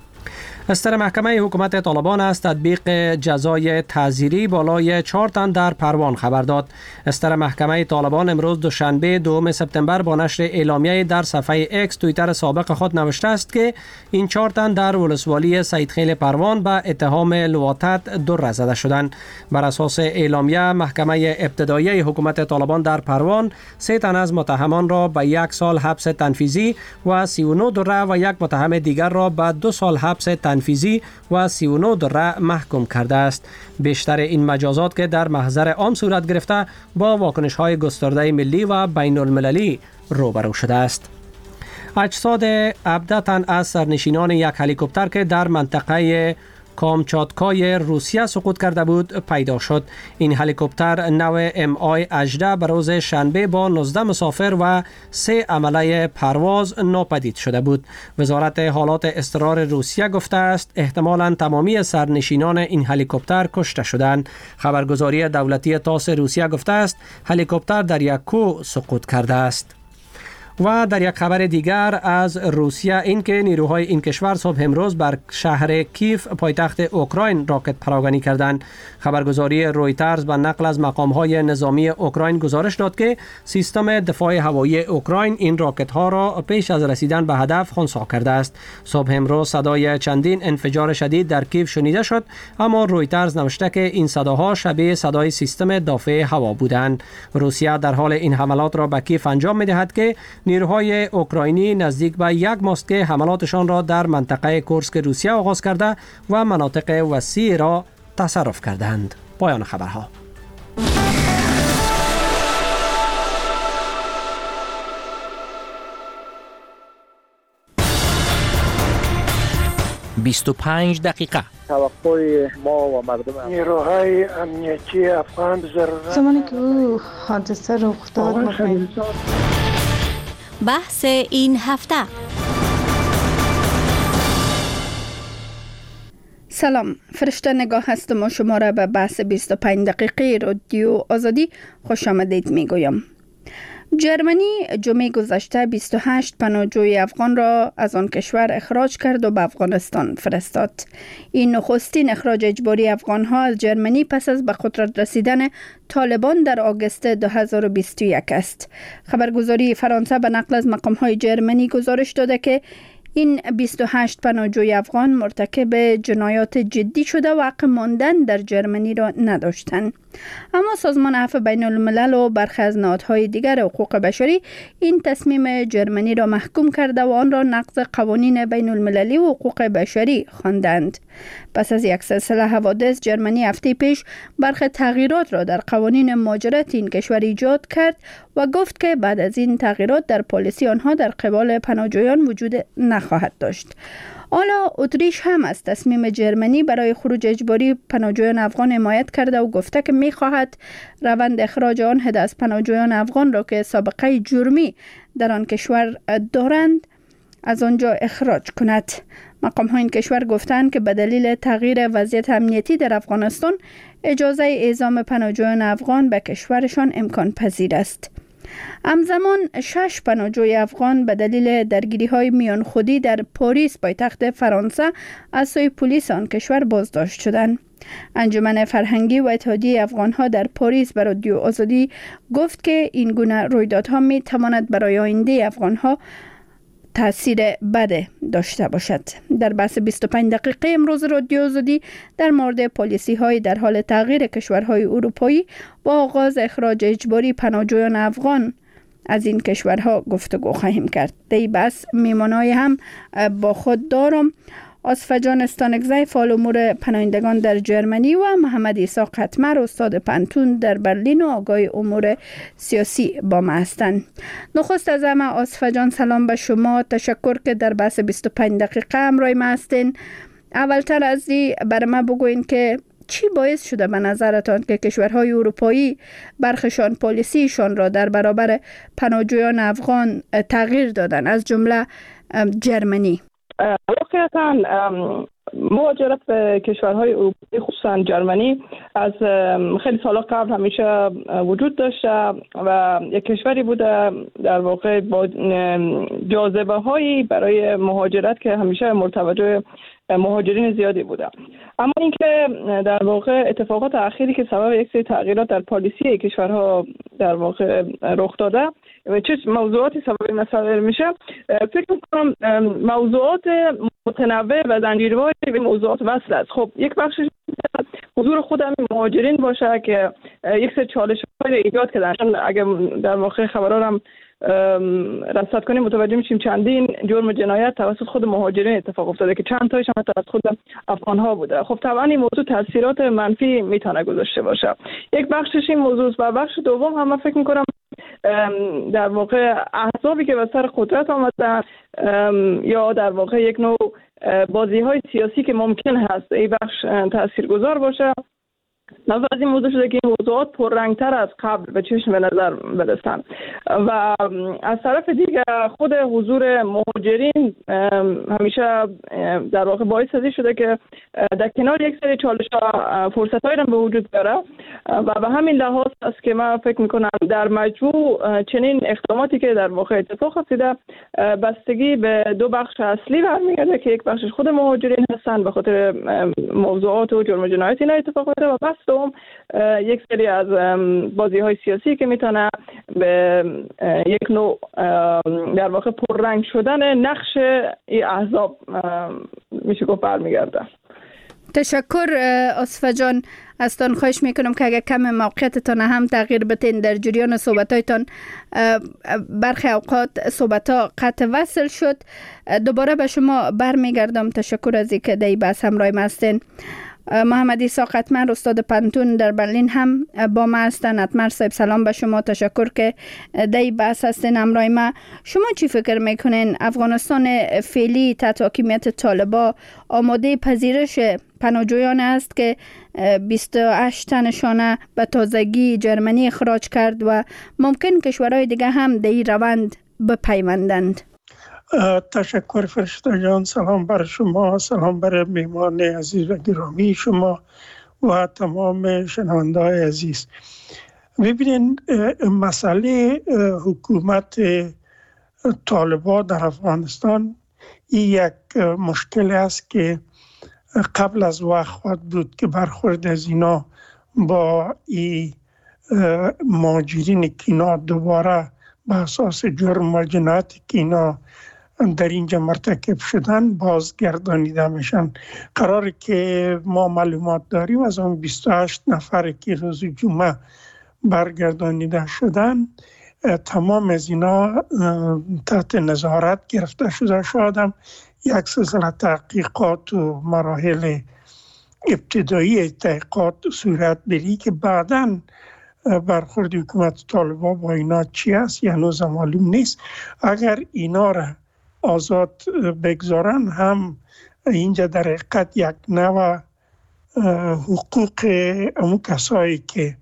استر محکمه حکومت طالبان از تطبیق جزای تعزیری بالای چهار تن در پروان خبر داد. استر محکمه طالبان امروز دوشنبه دوم سپتامبر با نشر اعلامیه در صفحه اکس توییتر سابق خود نوشته است که این چهار تن در ولسوالی سیدخیل پروان به اتهام لواطت در زده شدند. بر اساس اعلامیه محکمه ابتدایی حکومت طالبان در پروان سه تن از متهمان را به یک سال حبس تنفیذی و سی و نه دره و یک متهم دیگر را به دو سال حبس تنفیذی و سی و نه دره محکوم کرده است. بیشتر این مجازات که در محضر عام صورت گرفته با واکنش‌های گسترده ملی و بین المللی روبرو شده است. اجساد هفده تن از سرنشینان یک هلیکوپتر که در منطقه کامچاتکای روسیه سقوط کرده بود پیدا شد. این هلیکوپتر نو ام آی هجده به روز شنبه با نوزده مسافر و سه عمله پرواز ناپدید شده بود. وزارت حالات اضطرار روسیه گفته است احتمالاً تمامی سرنشینان این هلیکوپتر کشته شدند. خبرگزاری دولتی تاس روسیه گفته است هلیکوپتر در یک کوه سقوط کرده است. و در یک خبر دیگر از روسیه این که نیروهای این کشور صبح امروز بر شهر کیف پایتخت اوکراین راکت پراگنی کردند. خبرگزاری رویترز به نقل از مقام‌های نظامی اوکراین گزارش داد که سیستم دفاع هوایی اوکراین این راکت ها را پیش از رسیدن به هدف خنثی کرده است. صبح امروز صدای چندین انفجار شدید در کیف شنیده شد، اما رویترز نوشته که این صداها شبیه صدای سیستم دفاع هوا بودند. روسیه در حال این حملات را به کیف انجام می‌دهد که نیروهای اوکراینی نزدیک به یک ماست که حملاتشان را در منطقه کورسک روسیه آغاز کرده و مناطق وسیع را تصرف کردند. پایان خبرها. بیست و پنج دقیقه. توقع ما و مردم نیروهای امنیتی افغان ضرورت زمانی که او حادثه رخ داد بحث این هفته. سلام، فرشته نگاه هستم و شما را به بحث بیست و پنج دقیقه رادیو آزادی خوش آمدید می گویم. جرمنی جمعه گذشته بیست و هشت پناهجوی افغان را از آن کشور اخراج کرد و به افغانستان فرستاد. این نخستین اخراج اجباری افغان‌ها از جرمنی پس از به قدرت رسیدن طالبان در آگوست دو هزار و بیست و یک است. خبرگزاری فرانسه به نقل از مقام‌های جرمنی گزارش داده که این بیست و هشت پناهجوی افغان مرتکب جنایات جدی شده و حق ماندن در جرمنی را نداشتند. اما سازمان عفو بین الملل و برخی از نهادهای دیگر حقوق بشری این تصمیم جرمنی را محکوم کرده و آن را نقض قوانین بین المللی و حقوق بشری خواندند. پس از یک سلسله حوادث، جرمنی هفته پیش برخی تغییرات را در قوانین مهاجرت این کشور ایجاد کرد و گفت که بعد از این تغییرات در پالیسی آنها در قبال پناهجویان وجود نخواهد داشت. حالا اتریش هم از تصمیم جرمنی برای خروج اجباری پناهجویان افغان حمایت کرده و گفته که می‌خواهد روند اخراج آن عده از پناهجویان افغان را که سابقه جرمی در آن کشور دارند از آنجا اخراج کند. مقام ها این کشور گفتند که به دلیل تغییر وضعیت امنیتی در افغانستان اجازه اعزام پناهجویان افغان به کشورشان امکان پذیر است. همزمان شش پناهجوی افغان به دلیل درگیری های میان خودی در پاریس پایتخت فرانسه از سوی پلیس آن کشور بازداشت شدند. انجمن فرهنگی و اتحادیه افغان ها در پاریس به رادیو آزادی گفت که این گونه رویدادها می تواند برای آینده افغان ها تأثیر بد داشته باشد. در بحث بیست و پنج دقیقه امروز رادیو آزادی در مورد پالیسی های در حال تغییر کشورهای اروپایی با آغاز اخراج اجباری پناهجویان افغان از این کشورها گفتگو خواهیم کرد. در این بحث میمانای هم با خود دارم آصفه جان استانکزی، فعال امور پناهندگان در جرمنی، و محمد عیسی قطمر، استاد پنتون در برلین و آگاه امور سیاسی با ما هستند. نخست از همه آصفه جان سلام به شما، تشکر که در بحث بیست و پنج دقیقه همراه ما هستین. اولتر از این برای ما بگوین که چی باعث شده به نظرتان که کشورهای اروپایی برخشان پالیسیشان را در برابر پناهجویان افغان تغییر دادن، از جمله جرمنی؟ واقعا مهاجرت به کشورهای اروپایی خصوصا جرمنی از خیلی سال قبل همیشه وجود داشته و یک کشوری بوده در واقع با جاذبه هایی برای مهاجرت که همیشه مرتبط مهاجرین زیادی بوده. اما اینکه در واقع اتفاقات اخیری که سبب یک سری تغییرات در پالیسی کشورها در واقع رخ داده و چه موضوعاتی سبب این مسئله میشه، فکر میکنم موضوعات متنوع و زنجیروار به موضوعات وصل است. خب یک بخشش حضور خود همین مهاجرین باشه که یک سری چالش‌های ایجاد کردن. اگه در واقع خبرها هم رصد کنیم متوجه میشیم چندین جرم جنایت توسط خود مهاجرین اتفاق افتاده که چند تایش هم توسط خود افغان ها بوده. خب طبعا این موضوع تاثیرات منفی میتونه گذاشته باشه. یک بخشش این موضوع و بخش دوم هم من فکر میکنم در واقع احزابی که به سر قدرت آمدن یا در واقع یک نوع بازی های سیاسی که ممکن هست این بخش تاثیرگذار باشه. نظر از این موضوع شده که این موضوعات پررنگتر از قبل به چشم به نظر برسن و از طرف دیگه خود حضور مهاجرین همیشه در واقع باعث ازی شده که در کنار یک سری چالش ها فرصت هایی به وجود بیاره و به همین لحاظ است که من فکر میکنم در مجموع چنین اقداماتی که در واقع اتفاق افتاده بستگی به دو بخش اصلی برمیگرده که یک بخشش خود مهاجرین هستن به خاطر موضوعات و جرم جنایتی اینا اتفاق افتاده و بس دوم یک سری از بازی های سیاسی که میتونه به یک نوع در واقع پررنگ شدن نقش این احزاب میشه گفت برمیگرده. تشکر آصفه جان. از تان خواهش میکنم که اگر کم موقعیتتان هم تغییر بتین در جریان صحبتایتان. برخی اوقات صحبتها قطع وصل شد. دوباره به شما برمیگردم. تشکر از اینکه در این بحث همراه ما هستین. محمد عیسی قطمر، استاد پنتون در برلین هم با ما هستن. اتمر صاحب سلام به شما، تشکر که در این بحث هستین همراه ما. شما چی فکر میکنین افغانستان فعلی تحت حاکمیت طالبان آماده پذیرش پناهجویان است که بیست و هشت تنشان به تازگی جرمنی اخراج کرد و ممکن کشورهای دیگه هم در این روند بپیوندند؟ تشکر فرشته جان. سلام بر شما، سلام بر میهمان عزیز و گرامی شما و تمام شنونده‌های عزیز. ببینین مسئله حکومت طالبان در افغانستان این یک مشکل است که قبل از وقت خواهد بود که برخورد از اینا با این مهاجرین که اینا دوباره به اساس جرم و جنایتی که اینا در اینجا مرتکب شدن بازگردانیده میشن. قراره که ما معلومات داریم از اون بیست و هشت نفر که روز جمعه برگردانیده شدن، تمام از اینا تحت نظارت گرفته شده. شاید هم یک سلسله تحقیقات و مراحل ابتدایی تحقیقات صورت بری که بعداً برخورد حکومت طالبان با اینا چی است یا هنوز معلوم نیست. اگر اینا را آزاد بگذارن هم اینجا در حقیقت یک نوع حقوق امو کسایی که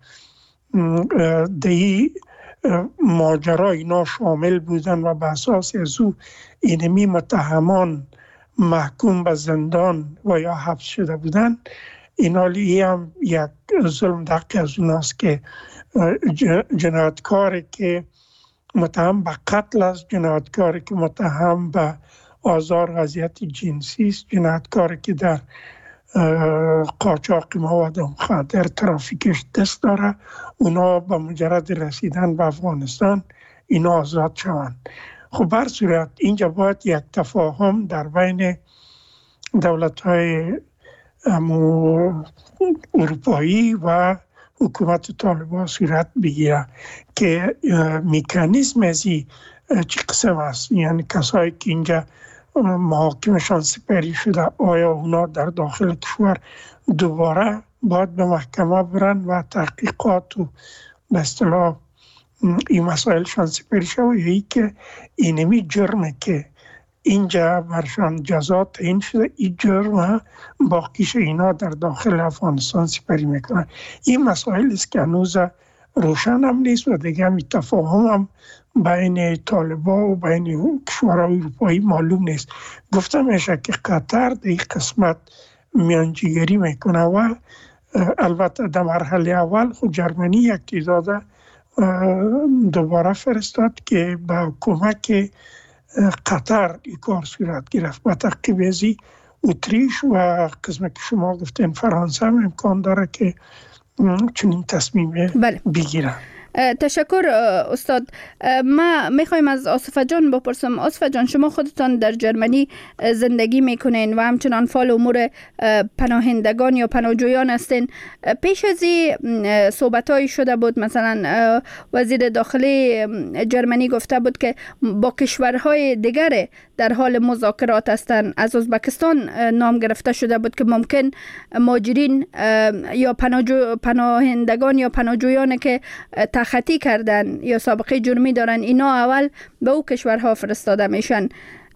دی ماجرا اینا شامل بودن و به اساس از او اینمی متهمان محکوم به زندان و یا حبس شده بودن، اینا لی هم یک ظلم دقیق از اوناست که جنایتکاری که متهم به قتل است، جنایتکاری که متهم به آزار و اذیت جنسی است، جنایتکاری که در قاچاق مواد مخدر ترافیکش دست داره، اونا به مجرد رسیدن به افغانستان اینا آزاد شوند. خب بر صورت اینجا باید یک تفاهم در بین دولت‌های اروپایی و حکومت طالبان صورت بگیره که مکانیزم ازی چی قسم است، یعنی کسایی که اینجا محاکمشان سپری شده آیا اونا در داخل کشور دوباره باید به محکمه برن و تحقیقات و به اصطلاح این مسائلشان سپری شده، یا ای که اینمی جرمه که اینجا برشان جزا تعیین شده این جرم باقیش اینا در داخل افغانستان سپری میکنن. این مسائل است که هنوز روشن هم نیست و دیگه هم تفاهم هم بین طالبان و بین کشورهای اروپایی معلوم نیست. گفتم میشه که قطر در این قسمت میانجیگری میکنه و البته در مرحله اول خود جرمنی یک تعداد دوباره فرستاد که با کمک قطر این کار صورت گرفت. با تعقیب ازی اتریش و قسمت که شما گفتین فرانسه هم امکان داره که چنین تصمیم بله. بگیرن. تشکر استاد. ما میخوایم از آصفه جان بپرسم. آصفه جان، شما خودتان در جرمنی زندگی میکنین و همچنان فعال امور پناهندگان یا پناهجویان هستین. پیش از این صحبتایی شده بود، مثلا وزیر داخلی جرمنی گفته بود که با کشورهای دیگر در حال مذاکرات هستند. از ازبکستان نام گرفته شده بود که ممکن مهاجرین یا پناهجو پناهندگان یا پناهجویان که خطی کردن یا سابقه جرمی دارن اینا اول به او کشورها فرستاده میشن.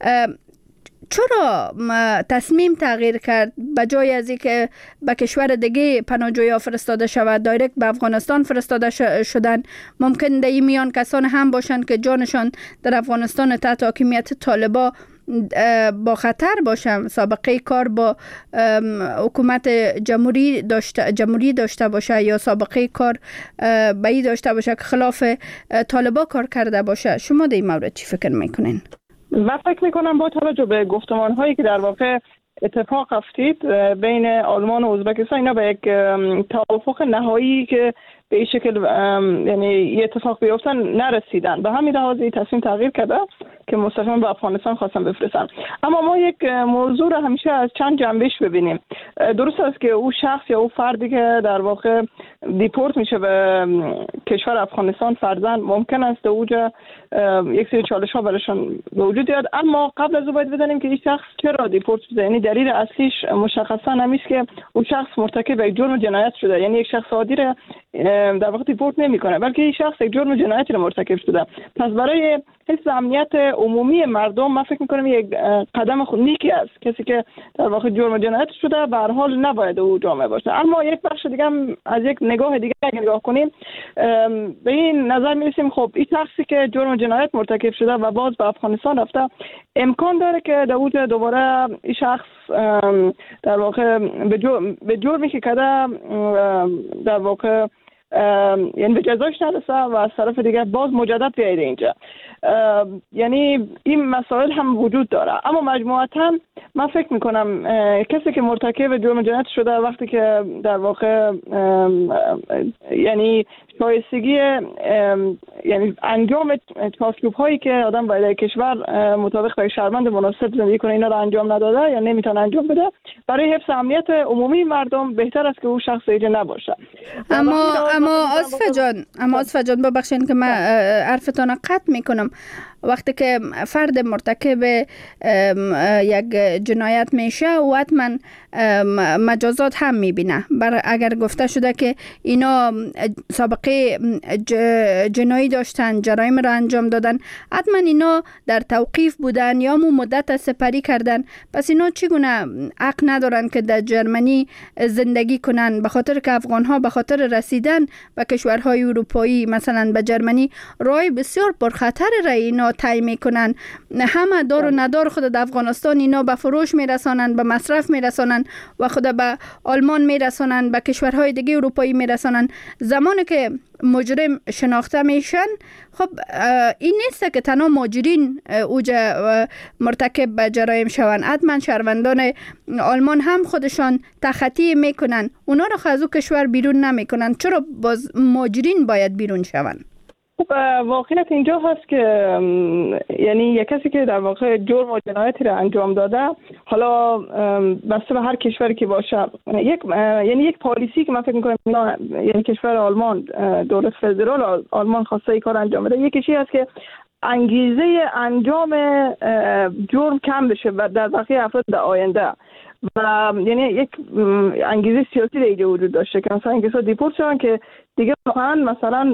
چرا تصمیم تغییر کرد به جای از اینکه به کشور دیگه پناهجویا فرستاده شود دایرکت به افغانستان فرستاده شدن؟ ممکن در این میان کسان هم باشند که جانشان در افغانستان تحت حاکمیت طالبان با خطر باشم، سابقه کار با حکومت جمهوری داشته جمهوری داشته باشه یا سابقه کار به این داشته باشه که خلاف طالبان کار کرده باشه. شما در این مورد چی فکر میکنین؟ من فکر میکنم با توجه به گفتمان هایی که در واقع اتفاق افتید بین آلمان و ازبکستان، اینا به یک توافق نهایی که به این شکل یعنی یه اتفاق بیفتن نرسیدن. به همین لحاظ این تصمیم تغییر کرده که مستقیما به افغانستان خواستن بفرستن. اما ما یک موضوع رو همیشه از چند جنبش ببینیم. درست است که او شخص یا او فردی که در واقع دیپورت میشه به کشور افغانستان فرزند ممکن است اوجا یک سری چالش ها براشون به وجود بیاد، اما قبل از او باید بدونیم که این شخص چرا دیپورت شده. یعنی دلیل اصلیش مشخصا نمیشه که اون شخص مرتکب یک جرم جنایت شده. یعنی یک شخص عادی را در واقع دیپورت نمیکنه، بلکه این شخص یک جرم جنایتی را مرتکب شده. پس برای حفظ امنیت عمومی مردم من فکر میکنم یک قدم خود نیکی است. کسی که در واقع جرم جنایت شده به هر حال نباید او جامعه باشه. اما یک بخش دیگه هم از یک نگاه دیگه اگه نگاه کنیم به این نظر میرسیم خب این شخصی که جرم جنایت مرتکب شده و باز به افغانستان رفته امکان داره که در اوج دوباره این شخص در واقع به جرمی که کرده در واقع یعنی به جزایش نرسه و از طرف دیگه باز مجدد بیایده اینجا. یعنی این مسائل هم وجود داره. اما مجموعاً من فکر میکنم کسی که مرتکب جرم جنایت شده وقتی که در واقع یعنی شایستگی یعنی انجام چارچوب هایی که آدم باید کشور مطابق با شهروند مناسب زندگی کنه اینا رو انجام نداده یا نمیتونه انجام بده، برای حفظ امنیت عمومی مردم بهتر است که او شخص ایجا نباشه. اما اما آصفه جان اما آصفه جان ببخشید که من حرفتان قطع میکنم. وقتی که فرد مرتکب یک جنایت میشه و حتما مجازات هم میبینه. بر اگر گفته شده که اینا سابقه جنایی داشتن، جرایم را انجام دادن، حتما اینا در توقیف بودن یا مو مدت سپری کردن، پس اینا چگونه حق ندارن که در جرمنی زندگی کنن؟ به خاطر که افغان ها به خاطر رسیدن به کشورهای اروپایی مثلا به جرمنی راه بسیار پرخطر را اینا طی میکنن. همه دار و ندار خود در افغانستان اینا به فروش میرسانن، به مصرف میرسانن و خود به آلمان میرسانن، به کشورهای دیگه اروپایی میرسانن. زمانی که مجرم شناخته میشن، خب این نیست که تنها ماجرین اوجا مرتکب به جرایم شوند، حتما شهروندان آلمان هم خودشان تخطی میکنن، اونا رو از او کشور بیرون نمیکنن. چرا باز ماجرین باید بیرون شوند؟ خب واقعیت اینجا هست که یعنی یک کسی که در واقع جرم و جنایتی را انجام داده، حالا بسته به هر کشوری که باشه، یک یعنی یک پالیسی که من فکر می‌کنم یعنی کشور آلمان، دولت فدرال آلمان خواسته این کار انجام بده، یکیشی هست که انگیزه انجام جرم کم بشه و در بقیه افراد در آینده، و یعنی یک انگیزه سیاسی دیگه وجود داشته که مثلا این کسا دیپورت شدن که دیگه واقعا مثلا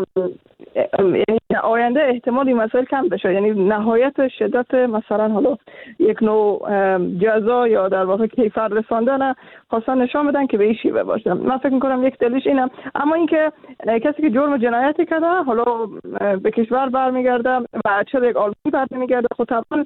یعنی آینده احتمال این مسائل کم بشه، یعنی نهایت شدت مثلا حالا یک نوع جزا یا در واقع کیفر رساندن خواستن نشان بدن که به این شیوه باشه. من فکر میکنم یک دلیلش اینه. اما اینکه کسی که جرم جنایتی کرده حالا به کشور برمیگرده و چه یک آلمانی برمیگرده، خب طبعا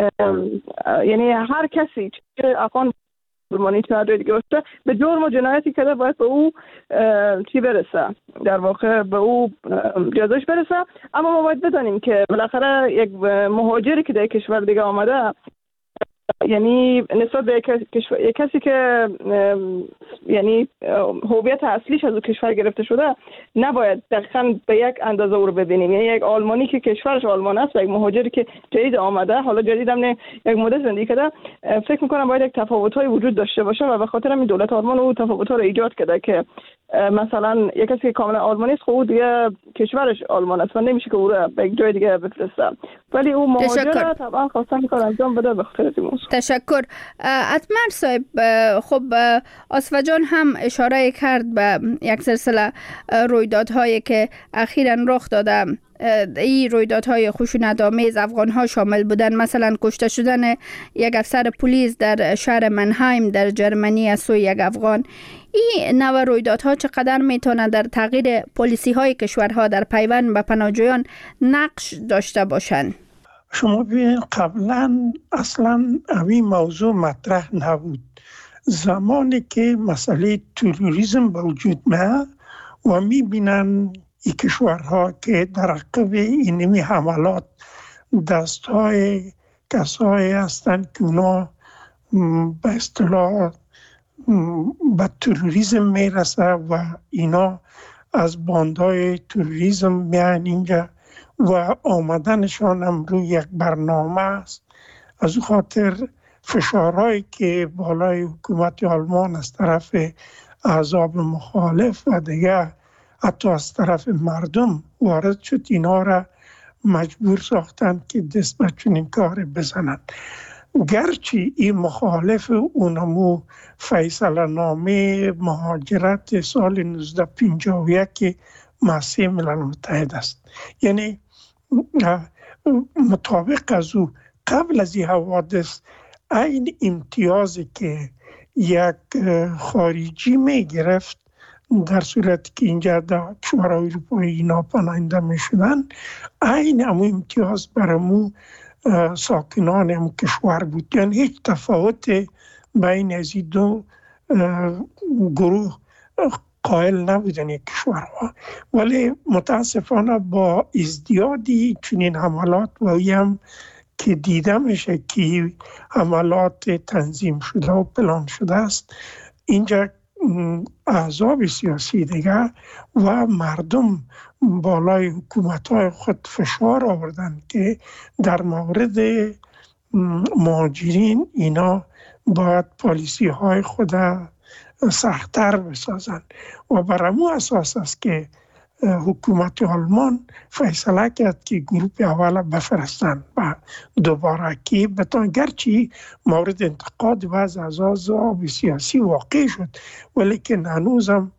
یعنی هر کسی چه افغان برمانی چه دیگه باشه به جرم و جنایتی کرده باید به او چی برسه، در واقع به او جزاش برسه. اما ما باید بدانیم که بالاخره یک مهاجری که در کشور دیگه آمده، یعنی نسبت به یک کسی که یعنی هویت اصلیش از اون کشور گرفته شده، نباید دقیقاً به یک اندازه او رو ببینیم. یعنی یک آلمانی که کشورش آلمان است و یک مهاجری که جدید آمده، حالا جدید هم نه یک مدت زندگی کرده، فکر میکنم باید یک تفاوت‌های وجود داشته باشه و به خاطر همین دولت آلمان اون تفاوت‌ها رو ایجاد کرده که مثلا یک کسی که کاملا آلمانی است، خب دیگه کشورش آلمان است و نمیشه که او رو به یک جای دیگه بفرسته، ولی اون مهاجر طبعا خواستن کار انجام بده به خاطر این موضوع. تشکر. اتمر صاحب، خب آصفه جان هم اشاره کرد به یک سلسله رویدادهایی که اخیراً رخ داده. این رویدادهای خشونت‌آمیز افغان‌ها شامل بودن، مثلا کشته شدن یک افسر پلیس در شهر منهایم در جرمنی از سوی یک افغان. این نوع رویدادها چقدر میتونه در تغییر پلیسی‌های کشورها در پیوند به پناهجویان نقش داشته باشند؟ شما ببینید قبلا اصلا این موضوع مطرح نبود. زمانی که مسئله تروریسم به وجود میاد و میبینن این کشورها که در عقب اینمی حملات دستهای کسایی هستند که اونا به اصطلاح به تروریسم میرسه و اینا از باندهای تروریسم میان اینجا و آمدنشان هم روی یک برنامه است. از او خاطر فشارهایی که بالای حکومت آلمان از طرف احزاب مخالف و دیگه حتی از طرف مردم وارد شد، اینا را مجبور ساختند که دست به چنین کار بزنند. گرچه این مخالف اونمو فیصله نامه مهاجرت سال نوزده پنجاه و یک مؤسسه ملل متحد است، یعنی مطابق از او قبل از این حوادث این امتیازی که یک خارجی می گرفت در صورتی که اینجا در کشورهای اروپایی ناپناهنده می شدن، این همون امتیاز برامو ساکنان همون کشور بود. یعنی هیچ تفاوت بین از این دو گروه قائل نبودن یک کشورها. ولی متاسفانه با ازدیادی چنین حملات و هم که دیده میشه که عملات تنظیم شده و پلان شده است، اینجا احزاب سیاسی دیگر و مردم بالای حکومت‌های خود فشار آوردن که در مورد مهاجرین اینا باید پالیسی های خود سخت‌تر بسازن و بر همون اساس است که حکومت آلمان فیصله کرد که گروپ اول بفرستن و دوباره که بتان گرچه مورد انتقاد و از احزاب سیاسی واقع شد، ولی که هنوزم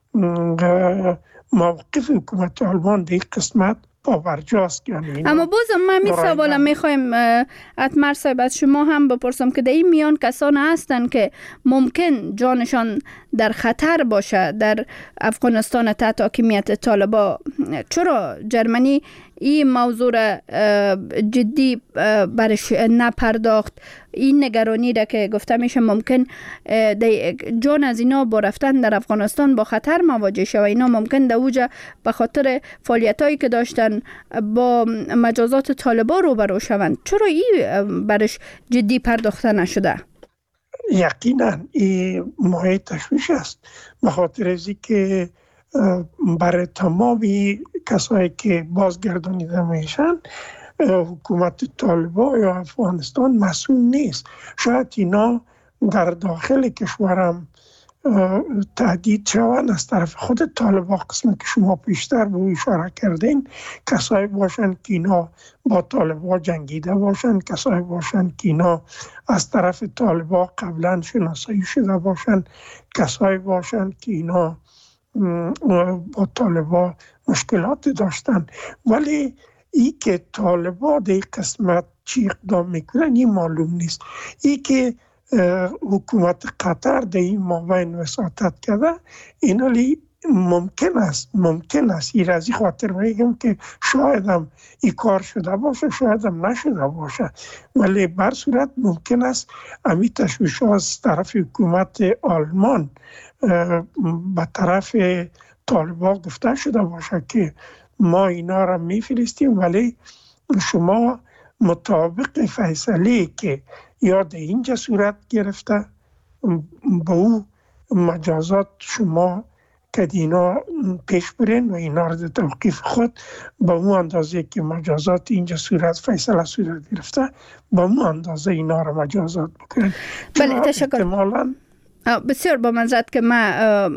موقف حکومت آلمان در قسمت پابرجاست. یعنی اما بازم من می سوالم میخوایم اتمر صاحب از شما هم بپرسم که در این میان کسان هستن که ممکن جانشان در خطر باشه در افغانستان تحت حاکمیت طالبان. چرا جرمنی این موضوع را جدی برش نپرداخت؟ این نگرانی را که گفته میشه ممکن جان از اینا با رفتن در افغانستان با خطر مواجه شود، اینا ممکن در اوجه به خاطر فعالیت هایی که داشتن با مجازات طالبان روبرو شوند. چرا این برش جدی پرداخته نشده؟ یقینا این مایه تشویش است، به خاطر از که برای تمامی کسایی که بازگردانیده میشن حکومت طالبان یا افغانستان مسئول نیست. شاید اینا در داخل کشورم تهدید شوند از طرف خود طالبان، قسمی که شما پیشتر به اشاره کردین، کسایی باشند که اینا با طالبان جنگیده باشند، کسایی باشند که اینا از طرف طالبان قبلا شناسایی شده باشند، کسایی باشند که اینا با طالبان مشکلات داشتن. ولی ای که طالبان در قسمت چی اقدام میکنن این معلوم نیست. ای که حکومت قطر در این مابین وساطت کرده، اینالی ممکن است ممکن است این رازی خاطر میگم که شاید هم این کار شده باشه، شاید هم نشده باشه، ولی بر صورت ممکن است امی تشویش ها از طرف حکومت آلمان به طرف طالبان گفته شده باشه که ما اینا را میفرستیم، ولی شما مطابق فیصله که یا در اینجا صورت گرفته با او مجازات شما که اینا پیش برین و اینا را در توقیف خود با اون اندازه که مجازات اینجا صورت فیصله صورت گرفته با اون اندازه اینا را مجازات بکنن. بله تشکر. احتمالاً بسیار با منظرت که من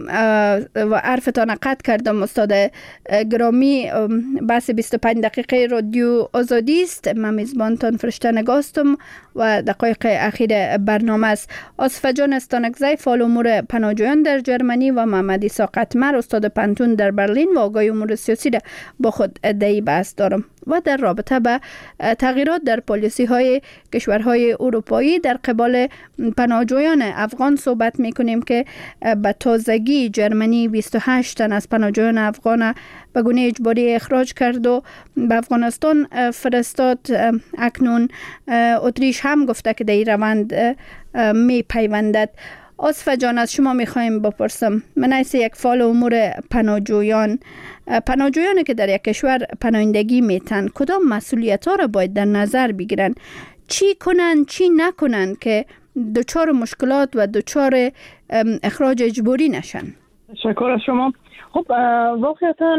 و عرفتان قطع کردم استاد گرامی. بحث بیست و پنج دقیقه رادیو آزادی است. من میزبانتان فرشته نگاستم و دقایق اخیر برنامه است. آصفه جان استانکزی فعال امور پناهجویان در جرمنی و محمد عیسی قطمر استاد پنتون در برلین و آگاه امور سیاسی را با خود ادعی بحث دارم و در رابطه به تغییرات در پالیسی های کشورهای اروپایی در قبال پناهجویان افغان صحبت میکنیم که به تازگی جرمنی بیست و هشت تن از پناهجویان افغان به گونه اجباری اخراج کرد و به افغانستان فرستاد. اکنون اتریش هم گفته که در این روند می پیوندد. آصفه جان از شما میخوایم بپرسم، من از یک فعال امور پناهجویان پناهجویانی که در یک کشور پناهندگی میتن کدام مسئولیت ها را باید در نظر بگیرن؟ چی کنن چی نکنن که دچار مشکلات و دچار اخراج اجباری نشن؟ تشکر از شما. خب واقعا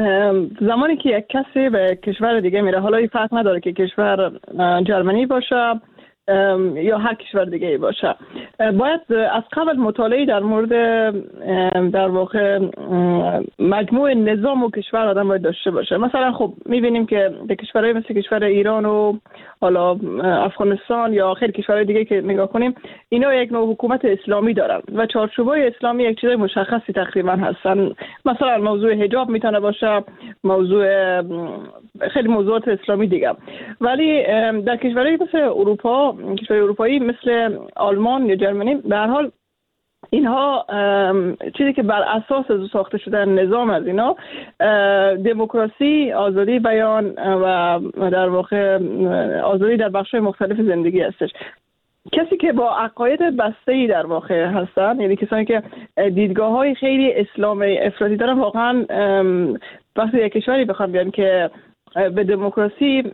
زمانی که یک کسی به کشور دیگه میره، حالا این فرق نداره که کشور جرمنی باشه یا هر کشور دیگه ای باشه، باید از قبل مطالعه در مورد در واقع مجموع نظام و کشور آدم باید داشته باشه. مثلا خب میبینیم که در کشورهای مثل کشور ایران و حالا افغانستان یا خیلی کشورهای دیگه که نگاه کنیم، اینا یک نوع حکومت اسلامی دارن و چارچوبای اسلامی یک چیز مشخصی تقریبا هستن. مثلا موضوع حجاب میتونه باشه، موضوع خیلی موضوعات اسلامی دیگه. ولی در کشورهای مثل اروپا، کشورهای اروپایی مثل آلمان یا جرمنی، به هر حال اینها چیزی که بر اساس از ساخته شده نظام از اینا دموکراسی، آزادی بیان و در واقع آزادی در بخش‌های مختلف زندگی هستش. کسی که با عقاید بسته‌ای در واقع هستن، یعنی کسانی که دیدگاه‌های خیلی اسلام افراطی دارن، واقعا وقتی یک کشوری بخوام بیان که به دموکراسی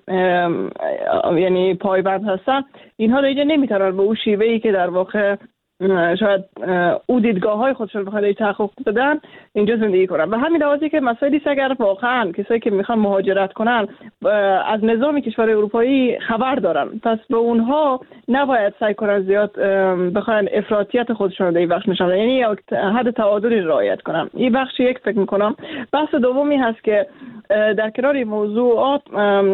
یعنی پایبند هستن، اینها دیگه نمیتونن به اون شیوهی که در واقع شاید او دیدگاه های خودشون بخواد تحقق بدن اینجا زندگی کنن. به همین لحاظی که مسائلی اگر واقعا کسایی که میخوان مهاجرت کنن از نظام کشور اروپایی خبر دارن، پس به اونها نباید سعی کنن زیاد بخوان افراطیت خودشون رو در این بخش نشون بدن، یعنی حد تعادلی رعایت کنن. این بخش یک فکر میکنم. بحث دومی هست که در کنار این موضوعات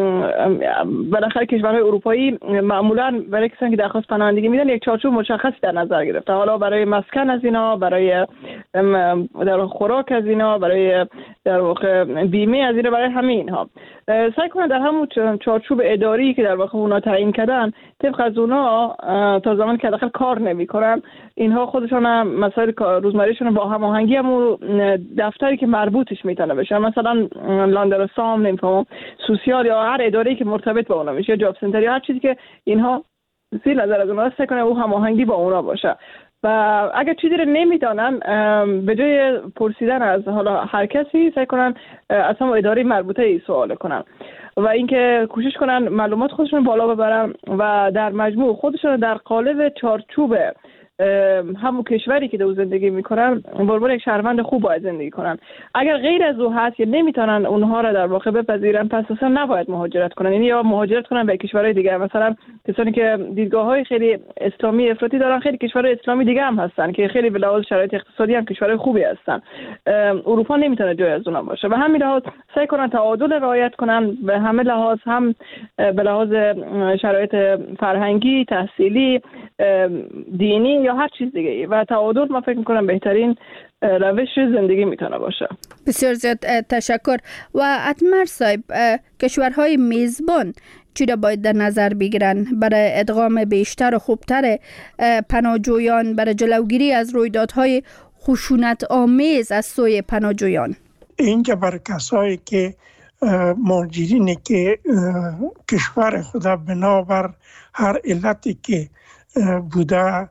بالاخره کشورهای اروپایی معمولا برای کسانی که درخواست پناهندگی میدن یک چارچوب مشخصی در نظر گرفته، حالا برای مسکن از اینا، برای در خوراک از اینا، برای در واقع بیمه از اینا، برای همه اینها سعی کنن در همون چارچوب اداری که در واقع اونا تعیین کردن طبق از اونا تا زمانی که داخل کار نمیکنن اینها خودشون هم مسائل روزمرهشون با هماهنگی هم دفتری که مربوطش میتونه بشه، مثلا لاندرسام نمیفهمم سوسیال یا هر اداری که مرتبط با اونا میشه، یا جاب سنتر یا هر چیزی که اینها زیر نظر از اونها سعی کنن او هماهنگی با اونا باشه. و اگر چیزی رو نمیدانن به جای پرسیدن از حالا هر کسی سعی کنن از هم اداره مربوطه ای سوال کنن و اینکه کوشش کنن معلومات خودشون بالا ببرن و در مجموع خودشون در قالب چارچوب همون کشوری که در زندگی میکنن برابر یک شهروند خوب باید زندگی کنن. اگر غیر از او هست که نمیتونن اونها را در واقع بپذیرن، پس اصلا نباید مهاجرت کنن، یعنی یا مهاجرت کنن به کشورهای دیگه. مثلا کسانی که دیدگاه‌های خیلی اسلامی افراطی دارن، خیلی کشورهای اسلامی دیگه هم هستن که خیلی به لحاظ شرایط اقتصادی هم کشورهای خوبی هستن. اروپا نمیتونه جای از اونها باشه. و همین لحاظ سعی کنن تعادل رعایت کنن به همه لحاظ، هم به لحاظ شرایط فرهنگی، تحصیلی، دینی یا هر چیز دیگه ای. و تعادل من فکر میکنم بهترین روش زندگی میتونه باشه. بسیار زیاد تشکر. و اتمر صاحب، کشورهای میزبان چی را باید در نظر بگیرن برای ادغام بیشتر و خوبتر پناهجویان، برای جلوگیری از رویدادهای خشونت آمیز از سوی پناهجویان؟ اینجا برای کسایی که مهاجرینی که کشور خود بنابر هر علتی که بوده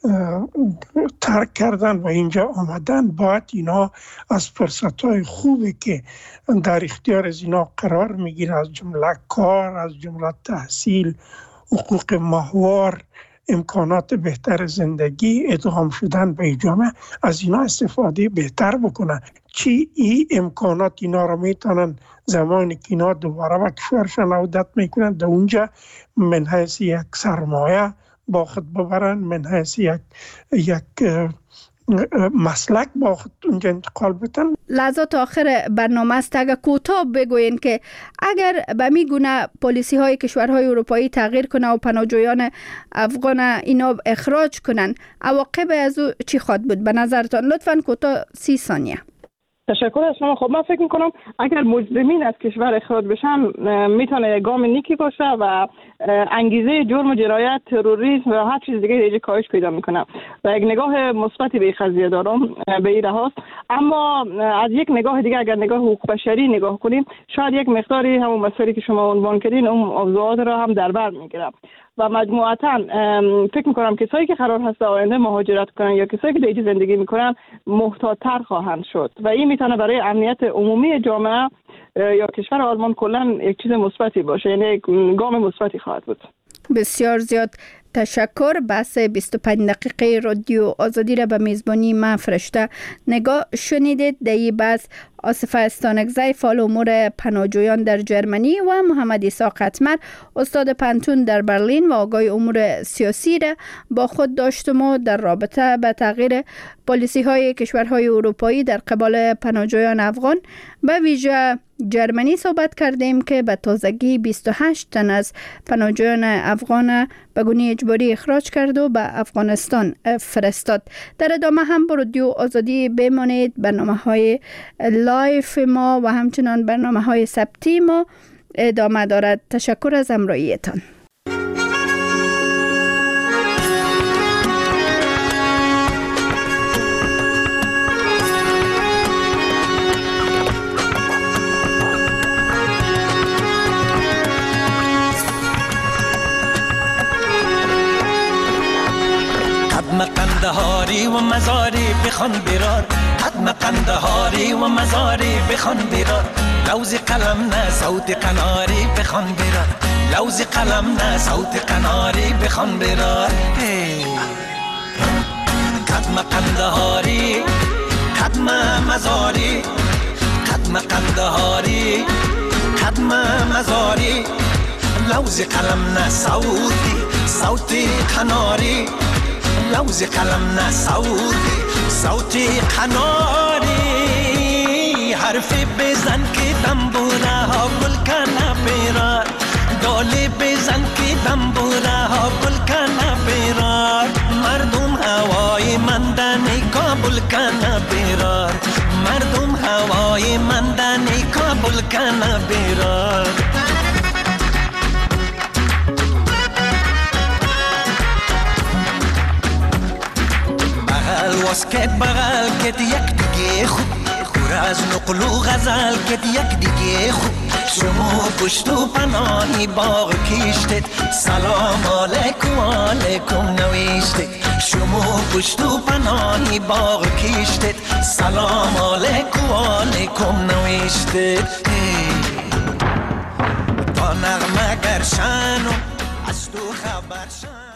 ترک کردن و اینجا آمدن، باید اینا از فرصت‌های خوبی که در اختیار از اینا قرار میگیره، از جمله کار، از جمله تحصیل، حقوق ماهوار، امکانات بهتر زندگی، ادغام شدن به جامعه، از اینا استفاده بهتر بکنن. چی این امکانات اینا رو میتونن زمانی که اینا دوباره به کشورشان عودت میکنن در اونجا من حیث یک سرمایه با خود ببرن، من حیث یک یک مسلک با خود اونجا انتقال بتن. لحظات آخر برنامه است، اگر کوتاه بگوین که اگر به می گونه پالیسی های کشورهای اروپایی تغییر کنه و پناهجویان افغان اینا اخراج کنن، عواقب از او چی خواهد بود به نظرتان؟ لطفاً کوتاه سی ثانیه. تشکر از شما. خب من فکر میکنم اگر مجرمین از کشور اخراج بشن میتونه گام نیکی باشه و انگیزه جرم و جنایت، تروریسم و هر چیز دیگه دیگه کاهش پیدا میکنه و یک نگاه مثبتی به این قضیه دارم به این لحاظ. اما از یک نگاه دیگه اگر نگاه حقوق بشری نگاه کنیم، شاید یک مقداری همون مسائلی که شما عنوان کردین اون موضوعات را هم در بر میگیره و مجموعاً فکر میکنم کسایی که قرار هست آینده مهاجرت کنن یا کسایی که دیگه زندگی میکنن محتاط‌تر خواهند شد و این میتونه برای امنیت عمومی جامعه یا کشور آلمان کلا یک چیز مثبتی باشه، یعنی یک گام مثبتی خواهد بود. بسیار زیاد تشکر. بحث بیست و پنج دقیقه رادیو آزادی را به میزبانی من فرشته نگاه شنیدید. در این بحث آصفه استانکزی، فعال امور پناهجویان در جرمنی و محمد اسحاق اتمر، استاد پنتون در برلین و آگاه امور سیاسی را با خود داشتم و در رابطه به تغییر پالیسی های کشورهای اروپایی در قبال پناهجویان افغان به ویژه جرمنی صحبت کردیم که به تازگی بیست و هشت تن از پناهجویان افغان به گونه اجباری اخراج کرد و به افغانستان فرستاد. در ادامه هم با رادیو آزادی بمانید. برنامه های لایف ما و همچنان برنامه های ثبتی ما ادامه دارد. تشکر از همراهیتان. قندهاری و مزاری بخوان بیرار، حتما قندهاری و مزاری بخوان بیرار. لوز قلم نه صوت قناری بخوان برار لوز قلم نه صوت قناری بخوان برار قدم قندهاری قدم مزاری قدم قندهاری قدم مزاری لوز قلم نه صوتی صوتی قناری لوز قلم نه صوتی صوتی قناری حرفی بزن که دنبوره ها گل کنه بیرار دالی بزن که دنبوره ها گل کنه بیرار مردم هوای مندنی کابل کنه بیرار مردم هوای مندنی کابل کنه بیرار بغل واسکت بغل کت یک دیگه خوب خور از نقل و غزل کت یک دیگه خوب شما پشت و پناهی باغ کشتید سلام علیکم علیکم نوشتید شما پشت و پناهی باغ کشتید سلام علیکم علیکم نوشتید تا نغمه گرشن و از تو خبر شن